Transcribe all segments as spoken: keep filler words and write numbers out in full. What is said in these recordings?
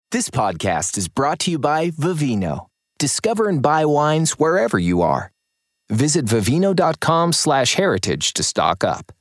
This podcast is brought to you by Vivino. Discover and buy wines wherever you are. Visit vivino.com slash heritage to stock up.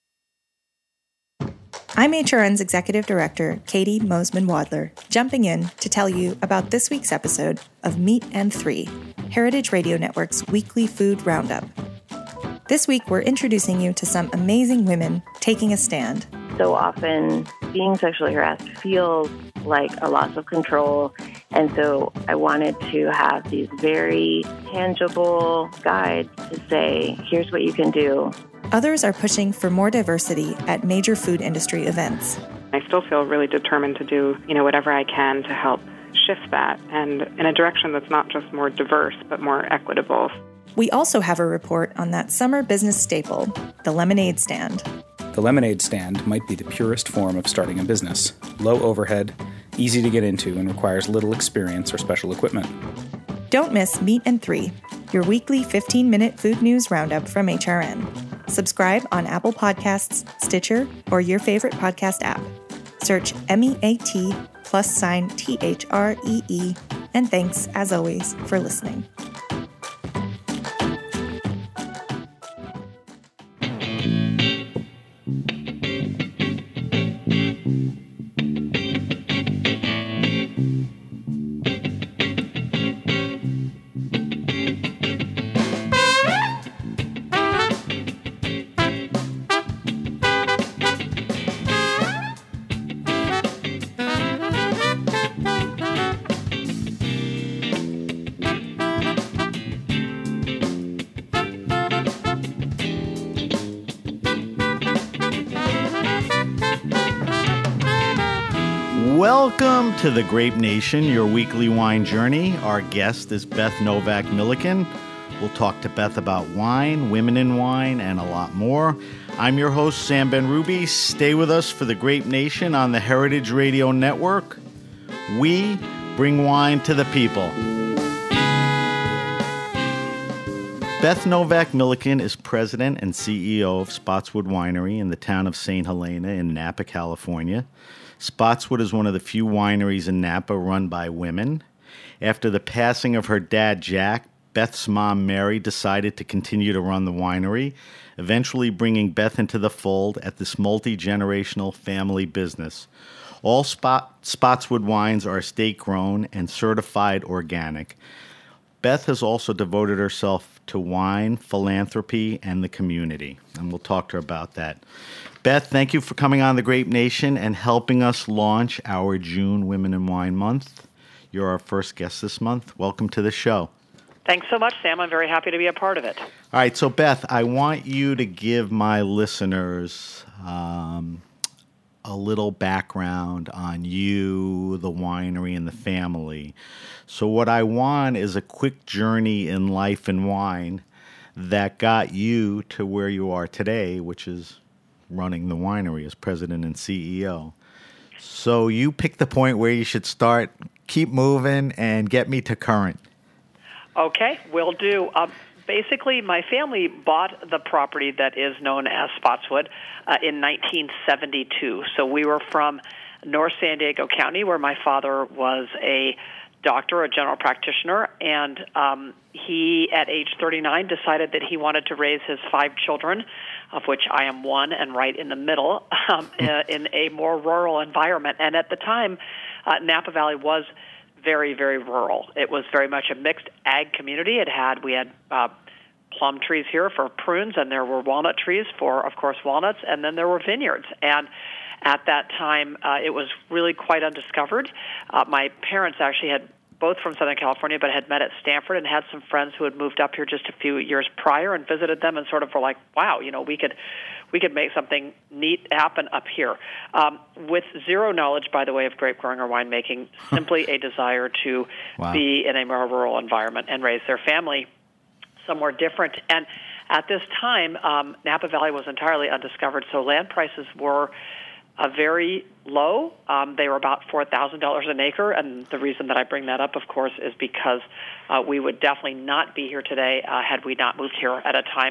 I'm H R N's Executive Director, Katie Mosman-Wadler, jumping in to tell you about this week's episode of Meat and Three, Heritage Radio Network's weekly food roundup. This week, we're introducing you to some amazing women taking a stand. So often, being sexually harassed feels like a loss of control. And so I wanted to have these very tangible guides to say, here's what you can do. Others are pushing for more diversity at major food industry events. I still feel really determined to do, you know, whatever I can to help shift that and in a direction that's not just more diverse, but more equitable. We also have a report on that summer business staple, the lemonade stand. The lemonade stand might be the purest form of starting a business. Low overhead, easy to get into, and requires little experience or special equipment. Don't miss Meat and Three, your weekly fifteen-minute food news roundup from H R N. Subscribe on Apple Podcasts, Stitcher, or your favorite podcast app. Search M E A T plus sign T H R E E, and thanks, as always, for listening. Welcome to the Grape Nation, your weekly wine journey. Our guest is Beth Novak Milliken. We'll talk to Beth about wine, women in wine, and a lot more. I'm your host, Sam Ben-Ruby. Stay with us for the Grape Nation on the Heritage Radio Network. We bring wine to the people. Beth Novak Milliken is president and C E O of Spotswood Winery in the town of Saint Helena in Napa, California. Spotswood is one of the few wineries in Napa run by women. After the passing of her dad, Jack, Beth's mom, Mary, decided to continue to run the winery, eventually bringing Beth into the fold at this multi-generational family business. All Spot- Spotswood wines are estate-grown and certified organic. Beth has also devoted herself to wine, philanthropy, and the community, and we'll talk to her about that. Beth, thank you for coming on the Grape Nation and helping us launch our June Women in Wine Month. You're our first guest this month. Welcome to the show. Thanks so much, Sam. I'm very happy to be a part of it. All right, so Beth, I want you to give my listeners um, a little background on you, the winery, and the family. So what I want is a quick journey in life and wine that got you to where you are today, which is running the winery as president and C E O. So you pick the point where you should start, keep moving, and get me to current. Okay, will do. Um, basically, my family bought the property that is known as Spotswood uh, in nineteen seventy-two. So we were from North San Diego County, where my father was a doctor, a general practitioner, and um, he, at age thirty-nine, decided that he wanted to raise his five children, of which I am one and right in the middle, um, uh, in a more rural environment. And at the time, uh, Napa Valley was very, very rural. It was very much a mixed ag community. It had, we had uh, plum trees here for prunes, and there were walnut trees for, of course, walnuts, and then there were vineyards. And at that time, uh, it was really quite undiscovered. Uh, my parents actually had both from Southern California, but had met at Stanford and had some friends who had moved up here just a few years prior and visited them and sort of were like, wow, you know, we could we could make something neat happen up here. Um, with zero knowledge, by the way, of grape growing or winemaking, simply a desire to wow. be in a more rural environment and raise their family somewhere different. And at this time, um, Napa Valley was entirely undiscovered, so land prices were uh, very low. Um, they were about four thousand dollars an acre, and the reason that I bring that up, of course, is because uh, we would definitely not be here today uh, had we not moved here at a time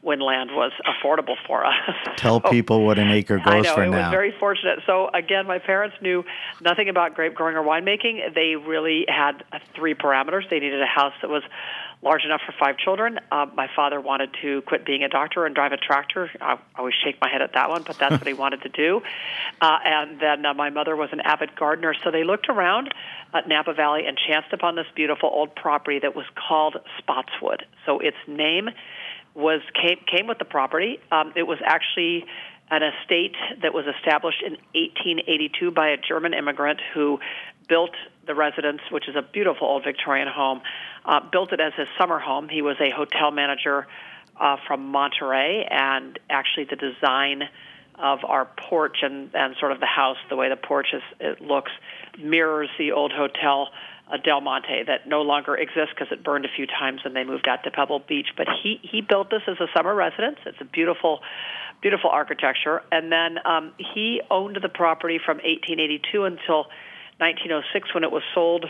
when land was affordable for us. Tell so, people what an acre goes I know, for it now. was very fortunate. So again, my parents knew nothing about grape growing or winemaking. They really had uh, three parameters. They needed a house that was large enough for five children. Uh, my father wanted to quit being a doctor and drive a tractor. I always shake my head at that one, but that's what he wanted to do. Uh, and then uh, my mother was an avid gardener. So they looked around at Napa Valley and chanced upon this beautiful old property that was called Spotswood. So its name was came, came with the property. Um, it was actually an estate that was established in eighteen eighty-two by a German immigrant who built the residence, which is a beautiful old Victorian home, uh, built it as his summer home. He was a hotel manager uh, from Monterey, and actually the design of our porch and, and sort of the house, the way the porch is, it looks, mirrors the old hotel uh, Del Monte that no longer exists because it burned a few times and they moved out to Pebble Beach. But he, he built this as a summer residence. It's a beautiful, beautiful architecture. And then um, he owned the property from eighteen eighty-two until nineteen oh six when it was sold,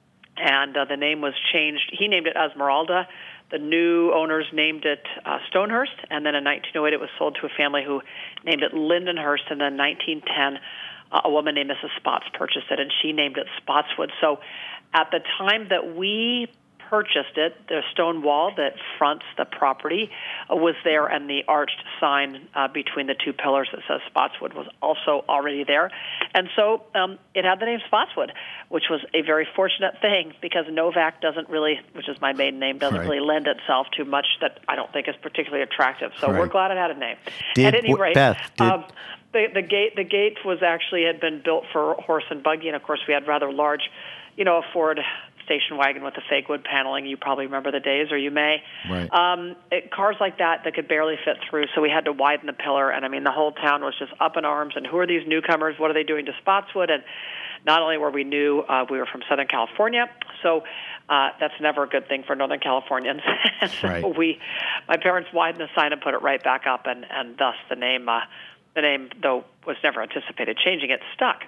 and uh, the name was changed. He named it Esmeralda. The new owners named it uh, Stonehurst, and then in nineteen oh eight it was sold to a family who named it Lindenhurst, and then in nineteen ten uh, a woman named Missus Spots purchased it, and she named it Spotswood. So at the time that we purchased it, the stone wall that fronts the property uh, was there, and the arched sign uh, between the two pillars that says Spotswood was also already there. And so um, it had the name Spotswood, which was a very fortunate thing because Novak doesn't really, which is my maiden name, doesn't right. really lend itself to much that I don't think is particularly attractive. So right. we're glad it had a name. Did, At any rate, Beth, did, um, the, the gate the gate was actually had been built for horse and buggy, and of course we had rather large, you know, a Ford station wagon with the fake wood paneling. You probably remember the days, or you may. Right. Um, it, cars like that that could barely fit through, so we had to widen the pillar. And I mean, the whole town was just up in arms. And who are these newcomers? What are they doing to Spotswood? And not only were we new, uh, we were from Southern California, so uh, that's never a good thing for Northern Californians. so right. we, my parents widened the sign and put it right back up, and, and thus the name, uh, the name, though was never anticipated changing, it stuck.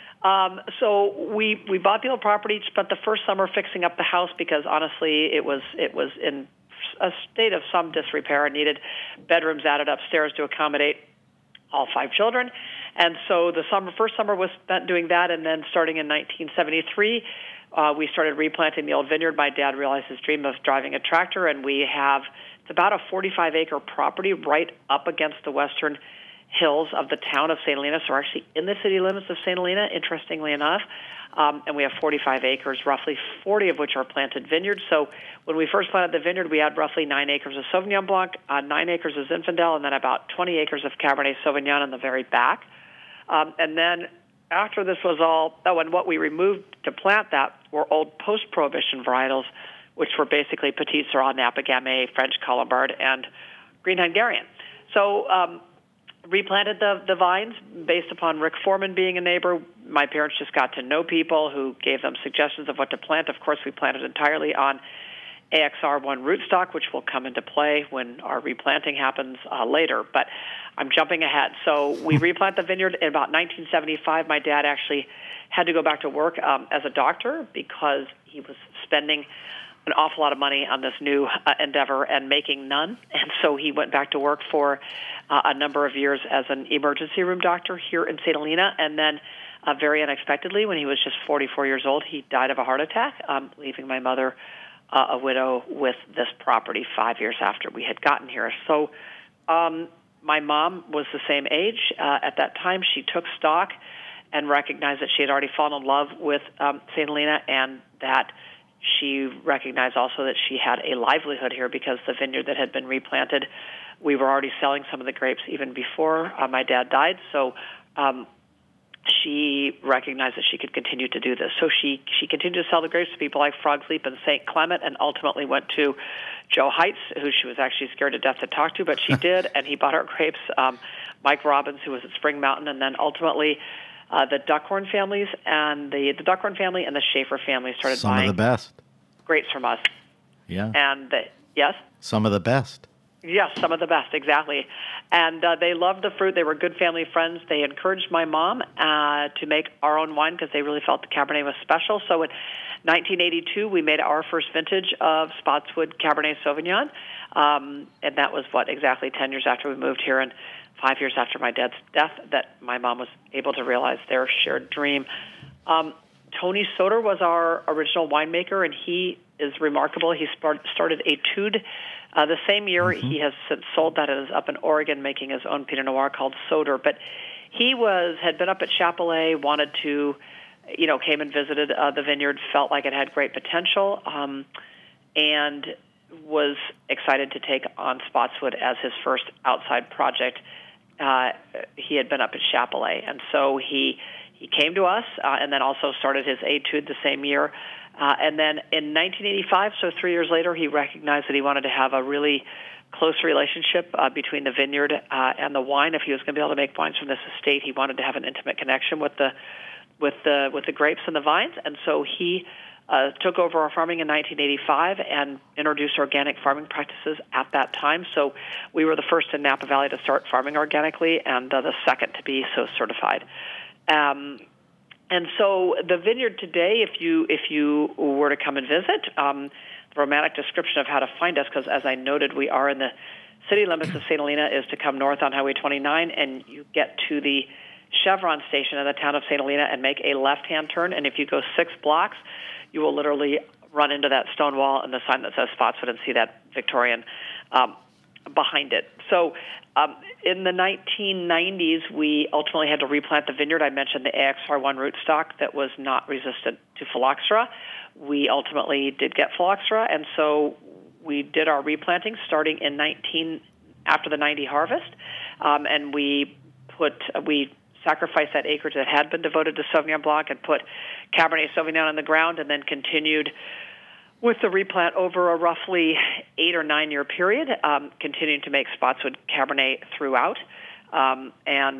Um, so we we bought the old property, spent the first summer fixing up the house because honestly it was it was in a state of some disrepair and needed bedrooms added upstairs to accommodate all five children. And so the summer first summer was spent doing that, and then starting in nineteen seventy-three, uh, we started replanting the old vineyard. My dad realized his dream of driving a tractor, and we have it's about a forty-five acre property right up against the western hills of the town of Saint Helena, so we're actually in the city limits of Saint Helena, interestingly enough, um, and we have forty-five acres, roughly forty of which are planted vineyards. So when we first planted the vineyard, we had roughly nine acres of Sauvignon Blanc, uh, nine acres of Zinfandel, and then about twenty acres of Cabernet Sauvignon in the very back. Um, and then after this was all, oh, and what we removed to plant that were old post-Prohibition varietals, which were basically Petit Syrah, Napa Gamay, French Colombard, and Green Hungarian. So um, replanted the, the vines based upon Rick Foreman being a neighbor. My parents just got to know people who gave them suggestions of what to plant. Of course, we planted entirely on A X R one rootstock, which will come into play when our replanting happens uh, later. But I'm jumping ahead. So we replanted the vineyard in about nineteen seventy-five. My dad actually had to go back to work um, as a doctor because he was spending an awful lot of money on this new uh, endeavor and making none. And so he went back to work for uh, a number of years as an emergency room doctor here in Saint Helena. And then uh, very unexpectedly, when he was just forty-four years old, he died of a heart attack, um, leaving my mother uh, a widow with this property five years after we had gotten here. So um, my mom was the same age. Uh, at that time, she took stock and recognized that she had already fallen in love with um, Saint Helena, and that she recognized also that she had a livelihood here because the vineyard that had been replanted, we were already selling some of the grapes even before uh, my dad died. So um, she recognized that she could continue to do this. So she, she continued to sell the grapes to people like Frog's Leap and Saint Clement, and ultimately went to Joe Heights, who she was actually scared to death to talk to, but she did, and he bought her grapes. Um, Mike Robbins, who was at Spring Mountain, and then ultimately Uh, the Duckhorn families and the, the Duckhorn family and the Schaefer family started Some buying of the best. grapes from us. Yeah. And the, yes? Some of the best. Yes, some of the best, exactly. And uh, they loved the fruit. They were good family friends. They encouraged my mom uh, to make our own wine because they really felt the Cabernet was special. So in nineteen eighty-two, we made our first vintage of Spotswood Cabernet Sauvignon. Um, and that was, what, exactly ten years after we moved here and five years after my dad's death that my mom was able to realize their shared dream. Um, Tony Soter was our original winemaker, and he is remarkable. He started Etude uh, the same year. Mm-hmm. He has since sold that and is up in Oregon making his own Pinot Noir called Soter. But he was had been up at Chapelet, wanted to, you know, came and visited uh, the vineyard, felt like it had great potential, um, and was excited to take on Spotswood as his first outside project. Uh, he had been up at Chapelet, and so he he came to us uh, and then also started his Etude the same year. Uh, and then in nineteen eighty-five, so three years later, he recognized that he wanted to have a really close relationship uh, between the vineyard uh, and the wine. If he was going to be able to make wines from this estate, he wanted to have an intimate connection with the with the with the grapes and the vines. And so he uh, took over our farming in nineteen eighty-five and introduced organic farming practices at that time. So we were the first in Napa Valley to start farming organically, and uh, the second to be so certified. Um, And so the vineyard today, if you if you were to come and visit, um, the romantic description of how to find us, because as I noted, we are in the city limits of Saint Helena, is to come north on Highway twenty-nine, and you get to the Chevron station in the town of Saint Helena and make a left-hand turn. And if you go six blocks, you will literally run into that stone wall and the sign that says Spotswood and see that Victorian um, behind it. So um, in the nineteen nineties, we ultimately had to replant the vineyard. I mentioned the A X R one rootstock that was not resistant to phylloxera. We ultimately did get phylloxera, and so we did our replanting starting in nineteen after the ninety harvest, um, and we put we sacrificed that acreage that had been devoted to Sauvignon Blanc and put Cabernet Sauvignon in the ground, and then continued with the replant over a roughly eight or nine year period, um, continuing to make Spotswood Cabernet throughout, um, and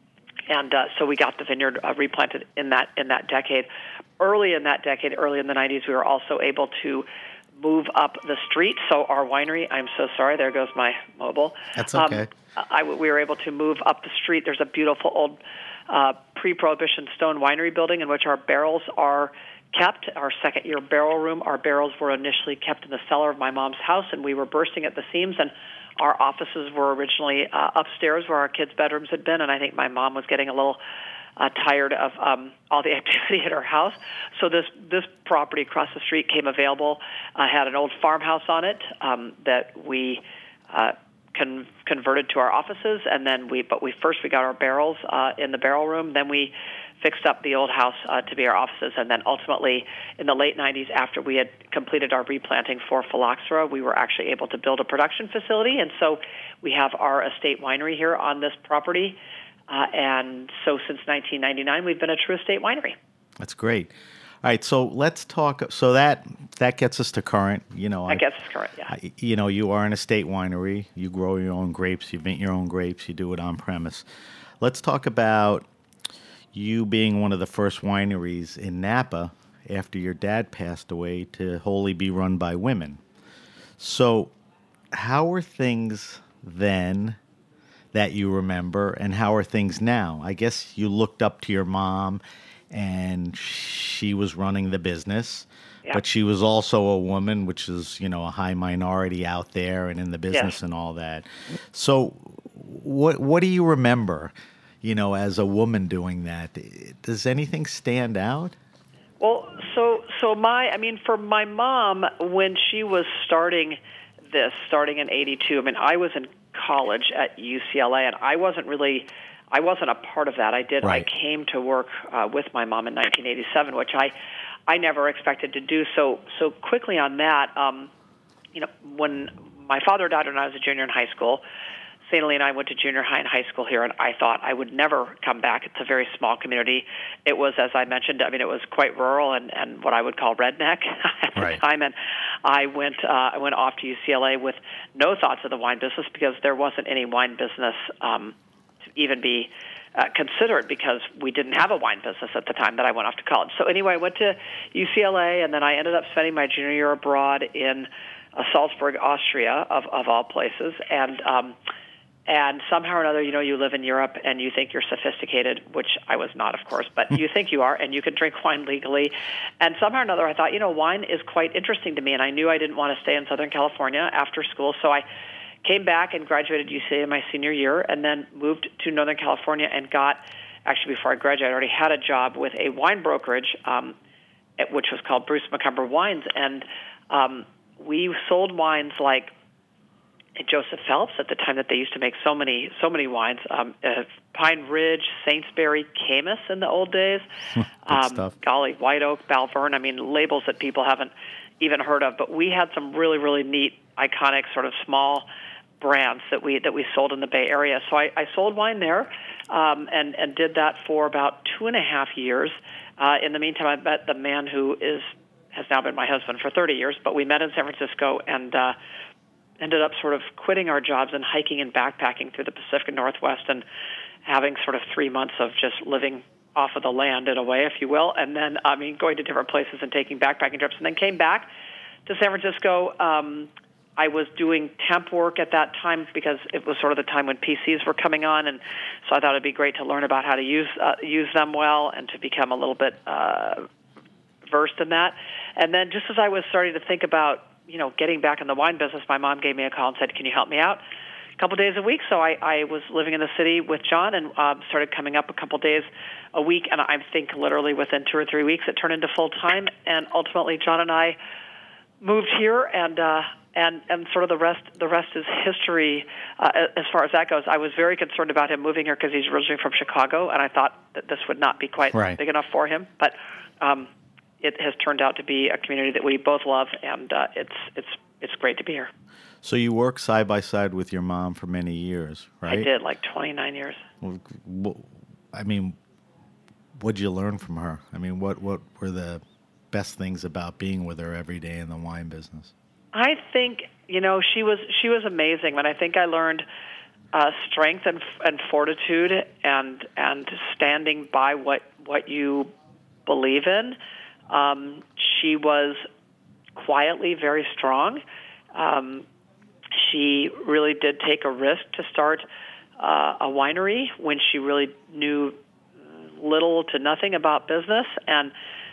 and uh, so we got the vineyard uh, replanted in that in that decade. Early in that decade, early in the nineties, we were also able to move up the street. So our winery, I'm so sorry, there goes my mobile. That's okay. Um, I, we were able to move up the street. There's a beautiful old uh, pre-Prohibition stone winery building in which our barrels are kept, our second-year barrel room. Our barrels were initially kept in the cellar of my mom's house, and we were bursting at the seams, and our offices were originally uh, upstairs where our kids' bedrooms had been, and I think my mom was getting a little uh, tired of um, all the activity at her house. So this this property across the street came available, uh, had an old farmhouse on it um, that we uh, con- converted to our offices, and then we, but we first we got our barrels uh, in the barrel room, then we fixed up the old house uh, to be our offices, and then ultimately in the late nineties, after we had completed our replanting for phylloxera, we were actually able to build a production facility, and so we have our estate winery here on this property, uh, and so since nineteen ninety-nine, we've been a true estate winery. That's great. All right, so let's talk. So that that gets us to current. You know, that I, gets us current. Yeah. I, you know, you are an estate winery. You grow your own grapes. You mint your own grapes. You do it on premise. Let's talk about you being one of the first wineries in Napa after your dad passed away to wholly be run by women. So how were things then that you remember, and how are things now? I guess you looked up to your mom, and she was running the business, yeah. But she was also a woman, which is, you know, a high minority out there and in the business, yeah. And all that. So what what do you remember, you know, as a woman doing that? Does anything stand out? Well, so so my, I mean, for my mom, when she was starting this, starting in eighty-two, I mean, I was in college at U C L A, and I wasn't really, I wasn't a part of that. I did, right. I came to work uh, with my mom in nineteen eighty-seven, which I, I never expected to do so so quickly on that. Um, you know, when my father died when I was a junior in high school, Saint Helena and I went to junior high and high school here, and I thought I would never come back. It's a very small community. It was, as I mentioned, I mean, it was quite rural and, and what I would call redneck at right. the time. And I went uh, I went off to U C L A with no thoughts of the wine business because there wasn't any wine business um, to even be uh, considered because we didn't have a wine business at the time that I went off to college. So anyway, I went to U C L A, and then I ended up spending my junior year abroad in uh, Salzburg, Austria, of, of all places. And um, and somehow or another, you know, you live in Europe and you think you're sophisticated, which I was not, of course, but you think you are, and you can drink wine legally. And somehow or another, I thought, you know, wine is quite interesting to me, and I knew I didn't want to stay in Southern California after school, so I came back and graduated U C in my senior year, and then moved to Northern California and got, actually before I graduated, I already had a job with a wine brokerage, um, which was called Bruce Macomber Wines, and um, we sold wines like Joseph Phelps at the time that they used to make so many so many wines, um, uh, Pine Ridge, Saintsbury, Caymus in the old days, um, golly, White Oak, Balverne, I mean, labels that people haven't even heard of, but we had some really, really neat, iconic sort of small brands that we that we sold in the Bay Area. So I, I sold wine there um, and, and did that for about two and a half years. Uh, in the meantime, I met the man who is has now been my husband for thirty years, but we met in San Francisco and uh, ended up sort of quitting our jobs and hiking and backpacking through the Pacific Northwest and having sort of three months of just living off of the land in a way, if you will, and then, I mean, going to different places and taking backpacking trips, and then came back to San Francisco. Um, I was doing temp work at that time because it was sort of the time when P Cs were coming on, and so I thought it'd be great to learn about how to use uh, use them well and to become a little bit uh, versed in that. And then just as I was starting to think about you know, getting back in the wine business, my mom gave me a call and said, can you help me out a couple days a week? So I, I was living in the city with John and uh, started coming up a couple days a week. And I think literally within two or three weeks, it turned into full time. And ultimately, John and I moved here, and uh, and and sort of the rest the rest is history uh, as far as that goes. I was very concerned about him moving here because he's originally from Chicago, and I thought that this would not be quite right. big enough for him. But um, it has turned out to be a community that we both love, and uh, it's it's it's great to be here. So you worked side by side with your mom for many years, right? I did, like twenty-nine years. Well, I mean, what'd you learn from her? I mean, what, what were the best things about being with her every day in the wine business? I think, you know, she was she was amazing, and I think I learned uh, strength and and fortitude and and standing by what what you believe in. Um, she was quietly very strong. Um, she really did take a risk to start uh, a winery when she really knew little to nothing about business. And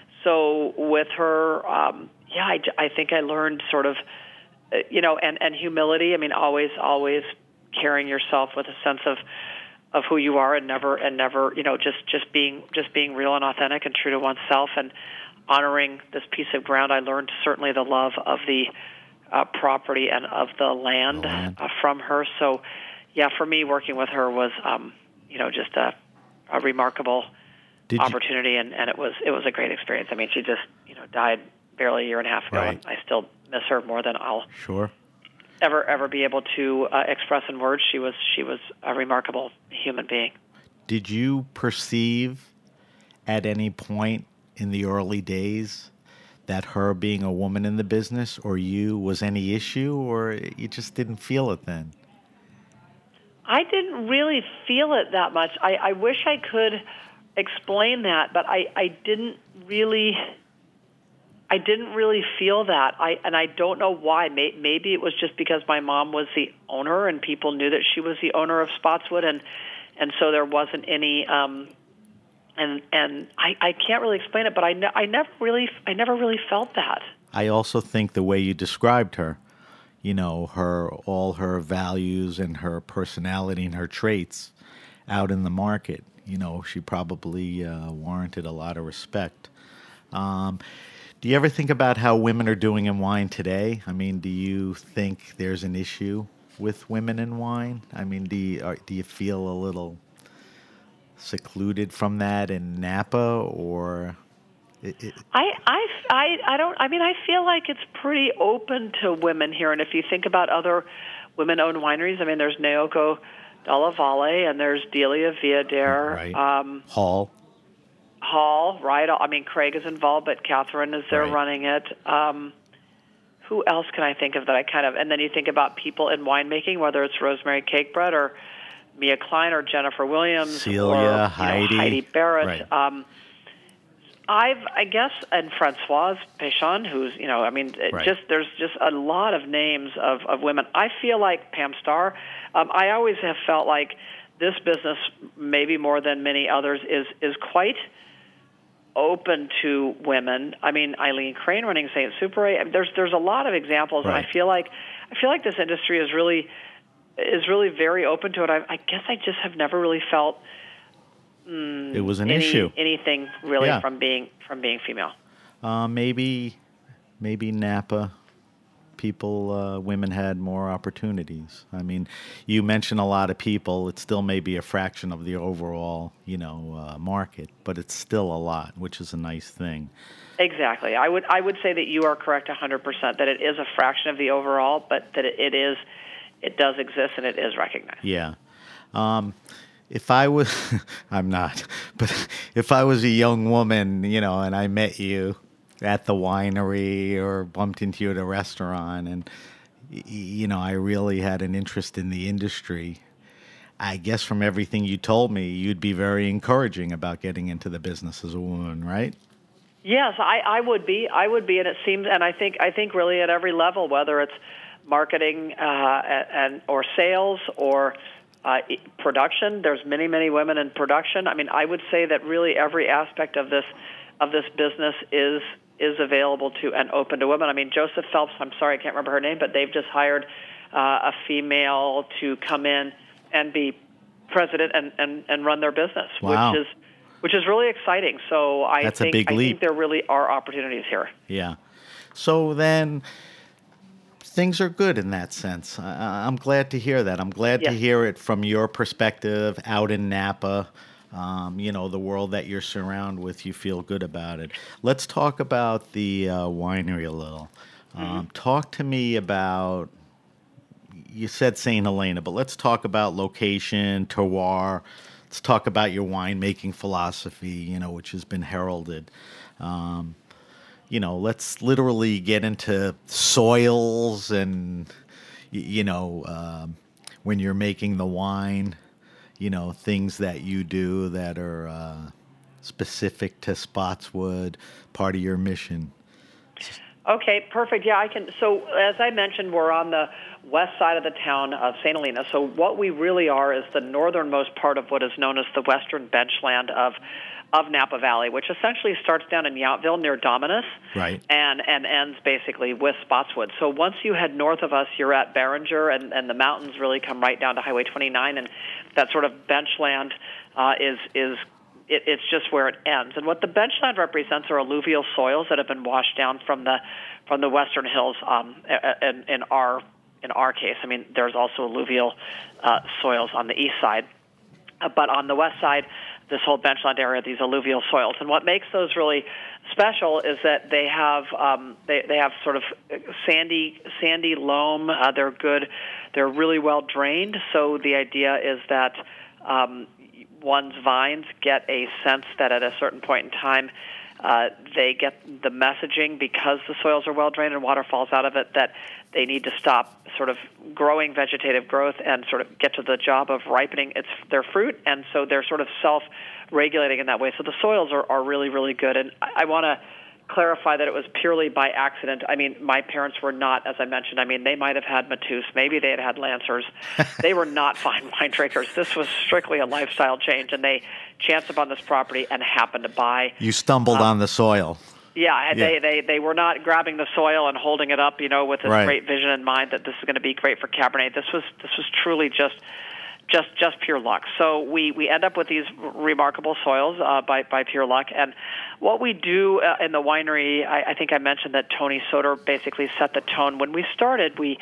so with her, um, yeah, I, I think I learned sort of, uh, you know, and, and humility. I mean, always, always carrying yourself with a sense of, of who you are, and never, and never, you know, just, just being, just being real and authentic and true to oneself, and honoring this piece of ground. I learned certainly the love of the uh, property and of the land, the land. Uh, from her. So, yeah, for me, working with her was, um, you know, just a, a remarkable Did opportunity, you... and, and it was it was a great experience. I mean, she just, you know, died barely a year and a half ago, right. and I still miss her more than I'll sure ever ever be able to uh, express in words. She was she was a remarkable human being. Did you perceive at any point in the early days that her being a woman in the business, or you, was any issue, or you just didn't feel it then? I didn't really feel it that much. I, I wish I could explain that, but I, I didn't really I didn't really feel that. I and I don't know why. May, maybe it was just because my mom was the owner and people knew that she was the owner of Spotswood, and and so there wasn't any um and and I, I can't really explain it, but I, ne- I never really I never really felt that. I also think the way you described her, you know, her all her values and her personality and her traits out in the market, you know, she probably uh, warranted a lot of respect. Um, do you ever think about how women are doing in wine today? I mean, do you think there's an issue with women in wine? I mean, do you, are, do you feel a little secluded from that in Napa, or? It, it... I, I, I, I don't, I mean, I feel like it's pretty open to women here. And if you think about other women-owned wineries, I mean, there's Naoko Dalla Valle, and there's Delia Viadere. Right. Um, Hall. Hall, right. I mean, Craig is involved, but Catherine is there right. running it. Um, who else can I think of that I kind of, and then you think about people in winemaking, whether it's Rosemary Cakebread or Mia Klein or Jennifer Williams Celia, or Heidi, know, Heidi Barrett. Right. Um, I've, I guess, and Francoise Péchon, who's, you know, I mean, it Right. just there's just a lot of names of, of women. I feel like Pam Starr. Um, I always have felt like this business, maybe more than many others, is is quite open to women. I mean, Eileen Crane running Saint Super eight. I mean, there's there's a lot of examples, Right. and I feel like I feel like this industry is really is really very open to it. I, I guess I just have never really felt mm, It was an any, issue. anything really Yeah. from being from being female. Uh, maybe, maybe Napa people, uh, women had more opportunities. I mean, you mention a lot of people. It still may be a fraction of the overall, you know, uh, market, but it's still a lot, which is a nice thing. Exactly. I would I would say that you are correct one hundred percent, that it is a fraction of the overall, but that it, it is it does exist and it is recognized. Yeah. Um, if I was, I'm not, but if I was a young woman, you know, and I met you at the winery or bumped into you at a restaurant, and, y- you know, I really had an interest in the industry, I guess from everything you told me, you'd be very encouraging about getting into the business as a woman, right? Yes, I, I would be. I would be, and it seems, and I think I think really at every level, whether it's marketing uh, and or sales or uh, production. There's many, many women in production. I mean, I would say that really every aspect of this of this business is is available to and open to women. I mean, Joseph Phelps, I'm sorry, I can't remember her name, but they've just hired uh, a female to come in and be president and, and, and run their business, Wow. which is which is really exciting. So I That's a think big I leap. think there really are opportunities here. Yeah. So then things are good in that sense. I, I'm glad to hear that. I'm glad to Yes. hear it from your perspective out in Napa. Um, you know, the world that you're surrounded with, you feel good about it. Let's talk about the uh, winery a little. Um, Mm-hmm. Talk to me about, you said Saint Helena, but let's talk about location, terroir. Let's talk about your winemaking philosophy, you know, which has been heralded. Um, you know, let's literally get into soils and, y- you know, um, when you're making the wine, you know, things that you do that are uh, specific to Spotswood, part of your mission. Okay, perfect. Yeah, I can. So as I mentioned, we're on the west side of the town of Saint Helena. So what we really are is the northernmost part of what is known as the western benchland of of Napa Valley, which essentially starts down in Yountville near Dominus, Right. and and ends basically with Spotswood. So once you head north of us, you're at Barringer, and, and the mountains really come right down to Highway twenty-nine, and that sort of benchland uh, is is it, it's just where it ends. And what the benchland represents are alluvial soils that have been washed down from the from the western hills. Um, in, in our in our case, I mean, there's also alluvial uh, soils on the east side, uh, but on the west side, this whole benchland area, these alluvial soils. And what makes those really special is that they have um, they they have sort of sandy sandy loam. Uh, they're good. They're really well drained. So the idea is that um, one's vines get a sense that at a certain point in time, uh, they get the messaging because the soils are well drained and water falls out of it that they need to stop sort of growing vegetative growth and sort of get to the job of ripening its their fruit. And so they're sort of self-regulating in that way. So the soils are, are really, really good. And I, I want to clarify that it was purely by accident. I mean, my parents were not, as I mentioned, I mean, they might have had Matus. Maybe they had had Lancers. They were not fine wine drinkers. This was strictly a lifestyle change, and they chanced upon this property and happened to buy. You stumbled Um, on the soil. Yeah, they, Yeah. they they were not grabbing the soil and holding it up, you know, with this Right. great vision in mind that this is going to be great for Cabernet. This was this was truly just just just pure luck. So we, we end up with these remarkable soils uh, by by pure luck. And what we do uh, in the winery, I, I think I mentioned that Tony Soter basically set the tone. When we started, we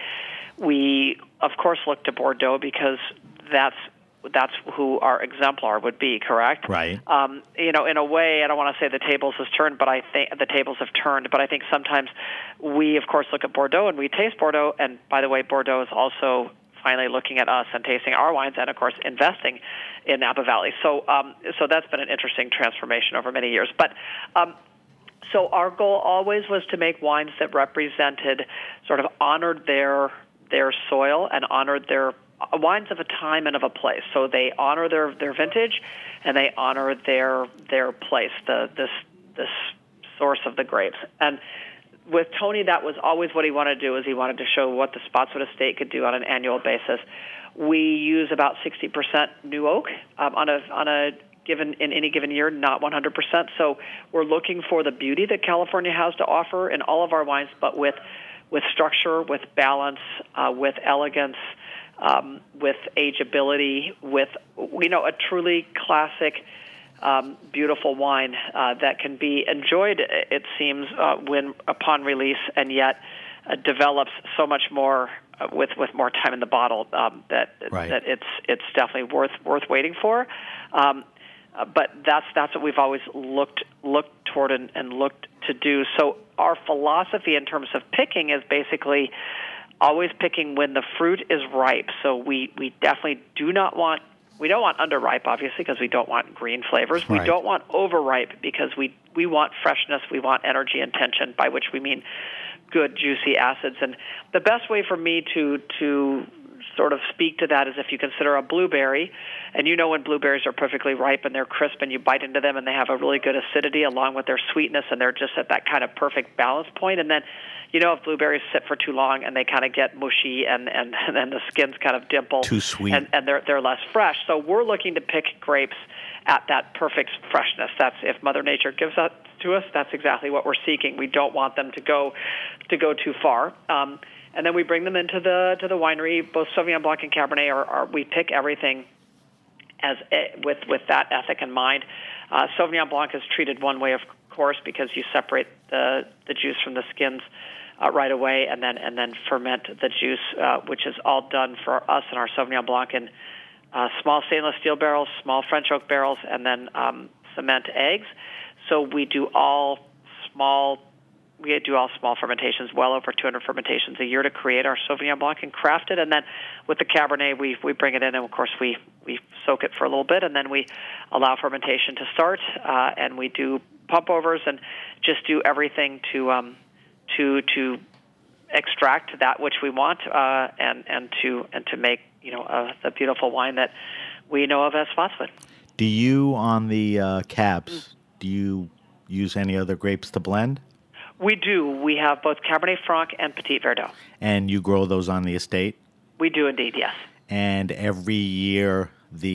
we of course looked to Bordeaux because that's that's who our exemplar would be, correct? Right. Um, you know, in a way, I don't want to say the tables has turned, but I think the tables have turned. But I think sometimes we, of course, look at Bordeaux and we taste Bordeaux. And by the way, Bordeaux is also finally looking at us and tasting our wines, and of course, investing in Napa Valley. So, um, so that's been an interesting transformation over many years. But um, so our goal always was to make wines that represented, sort of honored their their soil and honored their wines of a time and of a place. So they honor their, their vintage, and they honor their their place. The this this source of the grapes. And with Tony, that was always what he wanted to do, is he wanted to show what the Spotswood estate could do on an annual basis. We use about sixty percent new oak um, on a on a given in any given year, not one hundred percent. So we're looking for the beauty that California has to offer in all of our wines, but with with structure, with balance, uh, with elegance, um, with ageability, with, you know, a truly classic, um, beautiful wine uh, that can be enjoyed, it seems, uh, when upon release, and yet uh, develops so much more uh, with with more time in the bottle um, that right. that it's it's definitely worth worth waiting for. Um, Uh, but that's that's what we've always looked looked toward and, and looked to do. So our philosophy in terms of picking is basically always picking when the fruit is ripe. So we, we definitely do not want we don't want underripe, obviously, because we don't want green flavors. Right. We don't want overripe because we we want freshness. We want energy and tension, by which we mean good juicy acids. And the best way for me to to sort of speak to that is if you consider a blueberry, and you know when blueberries are perfectly ripe and they're crisp and you bite into them and they have a really good acidity along with their sweetness, and they're just at that kind of perfect balance point. And then, you know, if blueberries sit for too long and they kind of get mushy and, and, and then the skin's kind of dimple. Too sweet. And, and they're, they're less fresh. So we're looking to pick grapes at that perfect freshness. That's, if Mother Nature gives that to us, that's exactly what we're seeking. We don't want them to go to go too far. Um, And then we bring them into the to the winery. Both Sauvignon Blanc and Cabernet are, are we pick everything as a, with with that ethic in mind. Uh, Sauvignon Blanc is treated one way, of course, because you separate the the juice from the skins uh, right away, and then and then ferment the juice, uh, which is all done for us in our Sauvignon Blanc in uh, small stainless steel barrels, small French oak barrels, and then um, cement eggs. So we do all small. We do all small fermentations, well over two hundred fermentations a year to create our Sauvignon Blanc and craft it. And then with the Cabernet, we we bring it in, and of course we, we soak it for a little bit, and then we allow fermentation to start, uh, and we do pump overs and just do everything to um, to to extract that which we want, uh, and and to and to make you know uh, the beautiful wine that we know of as Spotswood. Do you on the uh, cabs? Do you use any other grapes to blend? We do. We have both Cabernet Franc and Petit Verdot. And you grow those on the estate? We do indeed, yes. And every year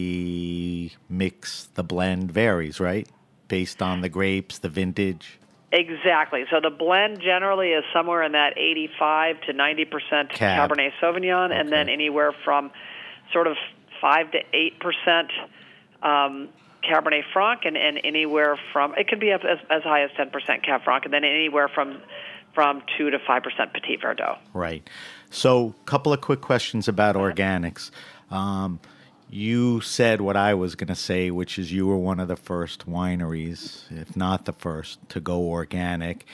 the mix, the blend varies, right? Based on the grapes, the vintage? Exactly. So the blend generally is somewhere in that eighty-five to ninety percent Cab. Cabernet Sauvignon, Okay. and then anywhere from sort of five to eight percent um, Cabernet Franc, and, and anywhere from, it could be up as, as high as ten percent Cab Franc, and then anywhere from from two to five percent Petit Verdot. Right. So a couple of quick questions about organics. Um, you said what I was going to say, which is you were one of the first wineries, if not the first, to go organic.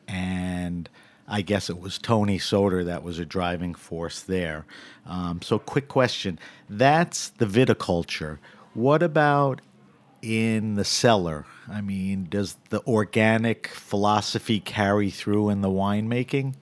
And I guess it was Tony Soter that was a driving force there. Um, so quick question. That's the viticulture. What about in the cellar? I mean, does the organic philosophy carry through in the winemaking?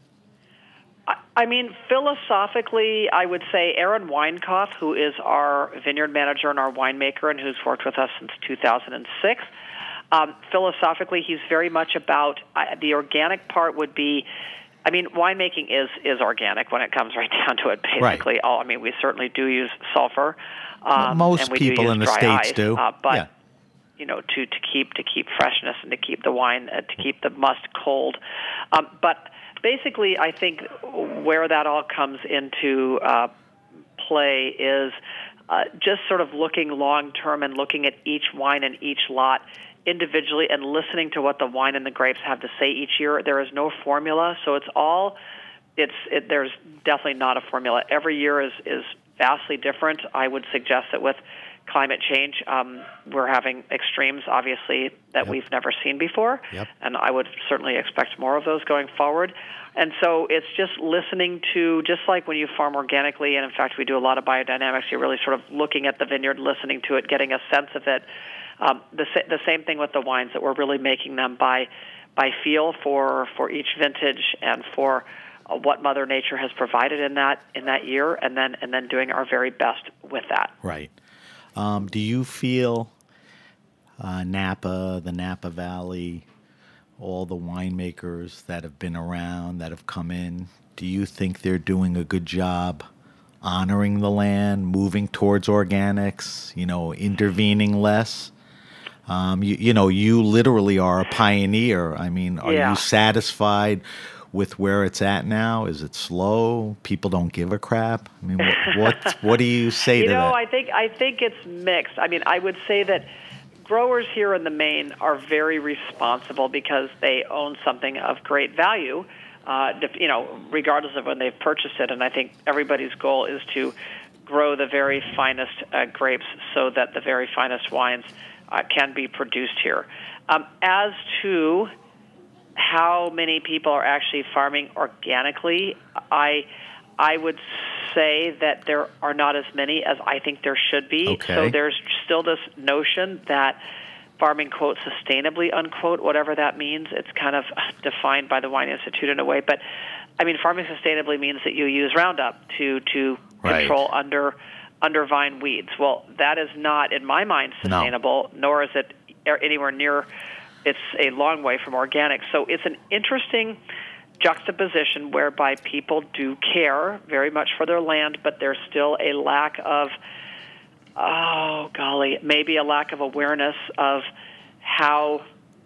I, I mean, philosophically, I would say Aaron Weinkoff, who is our vineyard manager and our winemaker and who's worked with us since two thousand six, um, philosophically, he's very much about uh, the organic part would be, I mean, winemaking is, is organic when it comes right down to it, basically. Right. All, I mean, we certainly do use sulfur. Um, Well, most and we people do use in the dry States ice, do. Uh, but Yeah. you know, to, to keep to keep freshness and to keep the wine, uh, to keep the must cold. Um, but basically, I think where that all comes into uh, play is uh, just sort of looking long term and looking at each wine and each lot individually and listening to what the wine and the grapes have to say each year. There is no formula, so it's all. It's it, there's definitely not a formula. Every year is is vastly different. I would suggest that with climate change, um, we're having extremes, obviously, that Yep. we've never seen before, Yep. and I would certainly expect more of those going forward. And so it's just listening to, just like when you farm organically, and in fact we do a lot of biodynamics, you're really sort of looking at the vineyard, listening to it, getting a sense of it. Um, the, sa- the same thing with the wines, that we're really making them by by feel for, for each vintage and for uh, what Mother Nature has provided in that in that year, and then and then doing our very best with that. Right. Um, do you feel uh, Napa, the Napa Valley, all the winemakers that have been around, that have come in, do you think they're doing a good job honoring the land, moving towards organics, you know, intervening less? Um, you, you know, you literally are a pioneer. I mean, are Yeah. you satisfied with where it's at now? Is it slow? People don't give a crap? I mean, what what, what do you say you to know, that? I think I think it's mixed. I mean, I would say that growers here in the Maine are very responsible because they own something of great value, uh, you know, regardless of when they've purchased it. And I think everybody's goal is to grow the very finest uh, grapes so that the very finest wines uh, can be produced here. Um, as to how many people are actually farming organically, I I would say that there are not as many as I think there should be. Okay. So there's still this notion that farming, quote, sustainably, unquote, whatever that means. It's kind of defined by the Wine Institute in a way. But, I mean, farming sustainably means that you use Roundup to, to Right. control under under vine weeds. Well, that is not, in my mind, sustainable, no. nor is it anywhere near. It's a long way from organic. So it's an interesting juxtaposition whereby people do care very much for their land, but there's still a lack of, oh, golly, maybe a lack of awareness of how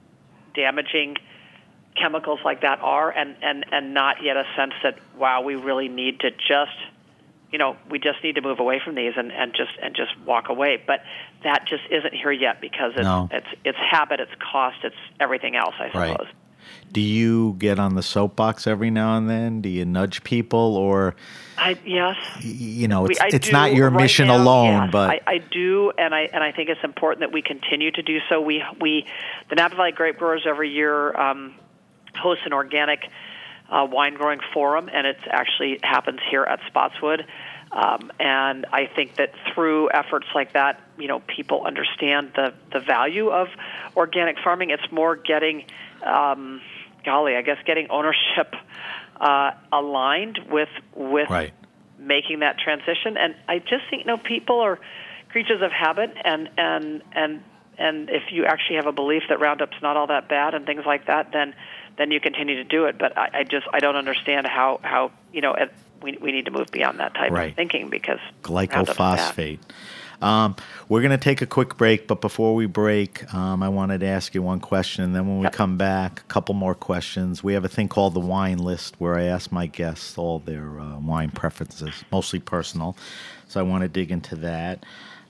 damaging chemicals like that are, and, and, and not yet a sense that, wow, we really need to just, you know, we just need to move away from these and, and just and just walk away. But that just isn't here yet because it's No. it's, it's habit, it's cost, it's everything else, I suppose. Right. Do you get on the soapbox every now and then? Do you nudge people, or I yes, you know, it's We- I it's do not your right mission now, alone, yes, but I, I do, and I and I think it's important that we continue to do so. We we the Napa Valley Grape Growers every year um, host an organic uh, wine growing forum, and it actually happens here at Spotswood. Um, and I think that through efforts like that, you know, people understand the, the value of organic farming. It's more getting, um, golly, I guess getting ownership uh, aligned with with right. making that transition. And I just think, you know, people are creatures of habit, and and and and if you actually have a belief that Roundup's not all that bad and things like that, then then you continue to do it. But I, I just I don't understand how how you know. It, We, we need to move beyond that type Right. of thinking because Roundup's bad. Glycophosphate. Um, we're going to take a quick break, but before we break, um, I wanted to ask you one question, and then when we Yep. come back, a couple more questions. We have a thing called the wine list where I ask my guests all their uh, wine preferences, mostly personal. So I want to dig into that,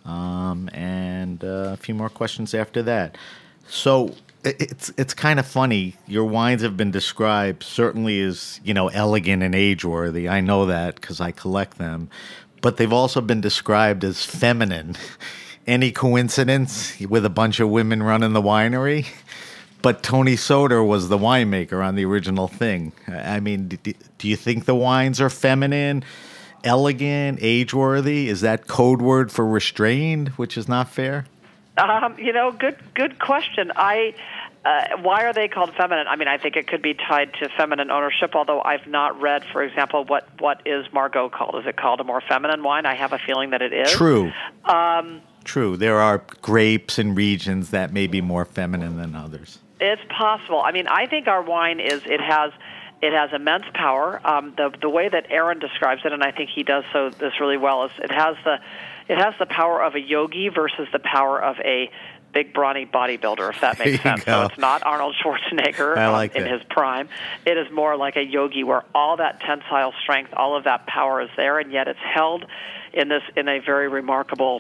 um, and uh, a few more questions after that. So it's it's kind of funny. Your wines have been described certainly as, you know, elegant and age-worthy. I know that because I collect them. But they've also been described as feminine. Any coincidence with a bunch of women running the winery? But Tony Soter was the winemaker on the original thing. I mean, do, do you think the wines are feminine, elegant, age-worthy? Is that code word for restrained, which is not fair? Um, you know, good good question. I uh, why are they called feminine? I mean, I think it could be tied to feminine ownership. Although I've not read, for example, what what is Margaux called? Is it called a more feminine wine? I have a feeling that it is. True. Um, True. There are grapes and regions that may be more feminine than others. It's possible. I mean, I think our wine is it has it has immense power. Um, the the way that Aaron describes it, and I think he does so this really well, is it has the it has the power of a yogi versus the power of a big brawny bodybuilder, if that makes sense. Go. So it's not Arnold Schwarzenegger I um, like in that. his prime. It is more like a yogi where all that tensile strength, all of that power is there, and yet it's held in this in a very remarkable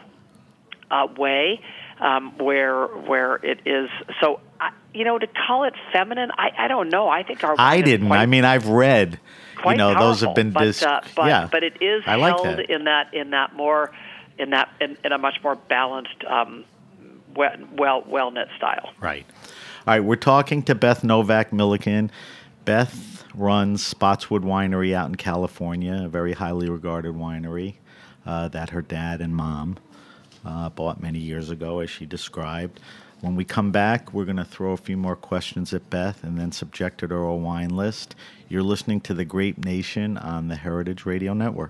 uh, way. Um, where where it is so, I, you know, to call it feminine, I, I don't know. I think our I wine is didn't. quite, I mean, I've read. quite You know, powerful, those have been but, dis- uh, but, yeah. but it is I like held that. in that in that more in that in, in a much more balanced, um, well well well knit style. Right. All right. We're talking to Beth Novak Milliken. Beth runs Spotswood Winery out in California, a very highly regarded winery uh, that her dad and mom uh, bought many years ago, as she described. When we come back, we're going to throw a few more questions at Beth and then subject her to our wine list. You're listening to The Grape Nation on the Heritage Radio Network.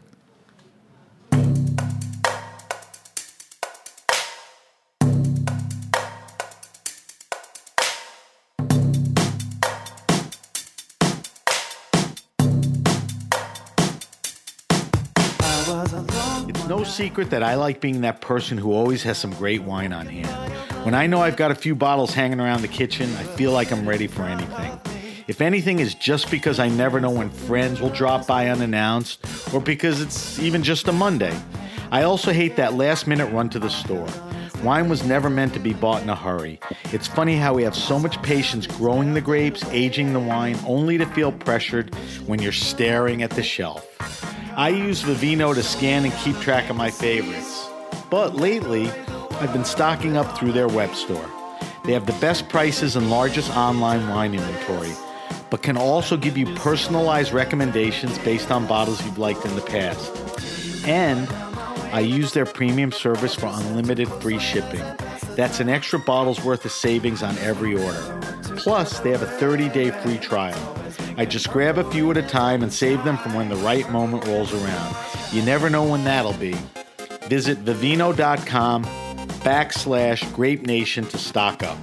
It's no secret that I like being that person who always has some great wine on hand. When I know I've got a few bottles hanging around the kitchen, I feel like I'm ready for anything. If anything, it's just because I never know when friends will drop by unannounced, or because it's even just a Monday. I also hate that last-minute run to the store. Wine was never meant to be bought in a hurry. It's funny how we have so much patience growing the grapes, aging the wine, only to feel pressured when you're staring at the shelf. I use Vivino to scan and keep track of my favorites. But lately, I've been stocking up through their web store. They have the best prices and largest online wine inventory, but can also give you personalized recommendations based on bottles you've liked in the past. And I use their premium service for unlimited free shipping. That's an extra bottle's worth of savings on every order. Plus, they have a thirty-day free trial. I just grab a few at a time and save them from when the right moment rolls around. You never know when that'll be. Visit Vivino.com backslash Grape Nation to stock up.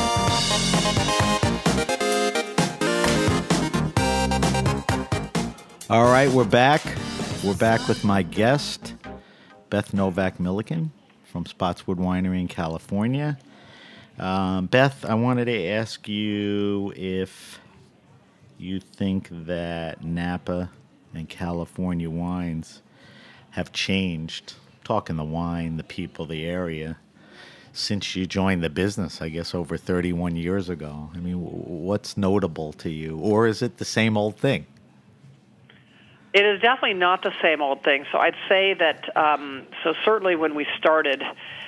All right, we're back. We're back with my guest, Beth Novak Milliken from Spotswood Winery in California. Um, Beth, I wanted to ask you if you think that Napa and California wines have changed, talking the wine, the people, the area, since you joined the business, I guess, over thirty-one years ago. I mean, what's notable to you? Or is it the same old thing? It is definitely not the same old thing. So I'd say that, um, so certainly when we started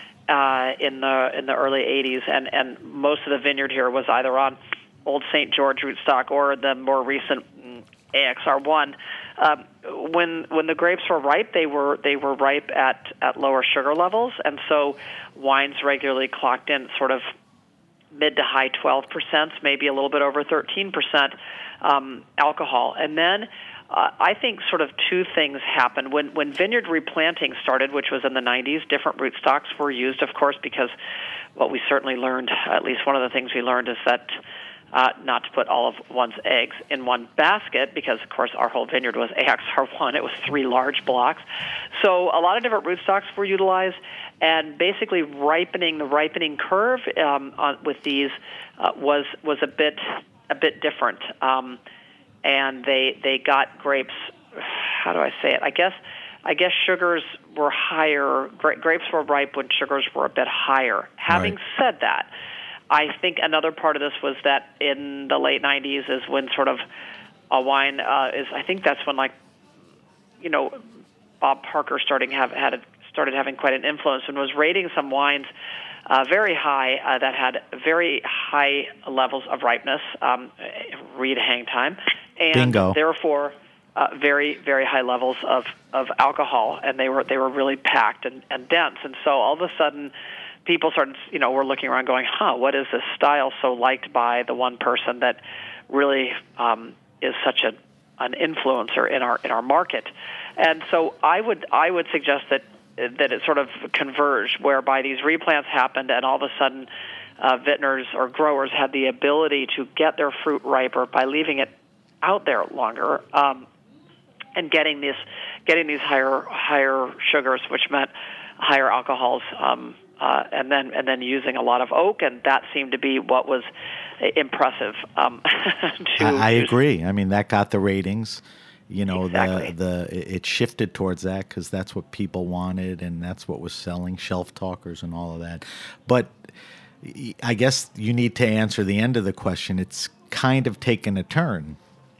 uh, in the in the early eighties, and, and most of the vineyard here was either on Old Saint George rootstock or the more recent A X R one. Um, when when the grapes were ripe, they were they were ripe at, at lower sugar levels, and so wines regularly clocked in sort of mid to high twelve percent, maybe a little bit over thirteen percent um, alcohol. And then uh, I think sort of two things happened. When when vineyard replanting started, which was in the nineties, different rootstocks were used, of course, because what we certainly learned, at least one of the things we learned, is that Uh, not to put all of one's eggs in one basket, because, of course, our whole vineyard was A X R one. It was three large blocks. So a lot of different rootstocks were utilized, and basically ripening, the ripening curve um, on, with these uh, was was a bit a bit different. Um, and they they got grapes, how do I say it? I guess I guess sugars were higher. Gra- grapes were ripe when sugars were a bit higher. Having Right. said that, I think another part of this was that in the late nineties is when sort of a wine uh, is. I think that's when, like, you know, Bob Parker starting have had a, started having quite an influence and was rating some wines uh, very high uh, that had very high levels of ripeness, um, read hang time, and Bingo. therefore uh, very very high levels of, of alcohol, and they were they were really packed and, and dense, and so all of a sudden, people started, you know, were looking around going, huh, what is this style so liked by the one person that really um, is such a, an influencer in our in our market? And so I would I would suggest that that it sort of converged, whereby these replants happened, and all of a sudden uh, vintners or growers had the ability to get their fruit riper by leaving it out there longer, um, and getting this getting these higher higher sugars, which meant higher alcohols. Um, Uh, and then and then using a lot of oak, and that seemed to be what was impressive. Um, to, I, I agree. I mean, that got the ratings. You know, Exactly. the the it shifted towards that because that's what people wanted, and that's what was selling, shelf talkers and all of that. But I guess you need to answer the end of the question. It's kind of taken a turn.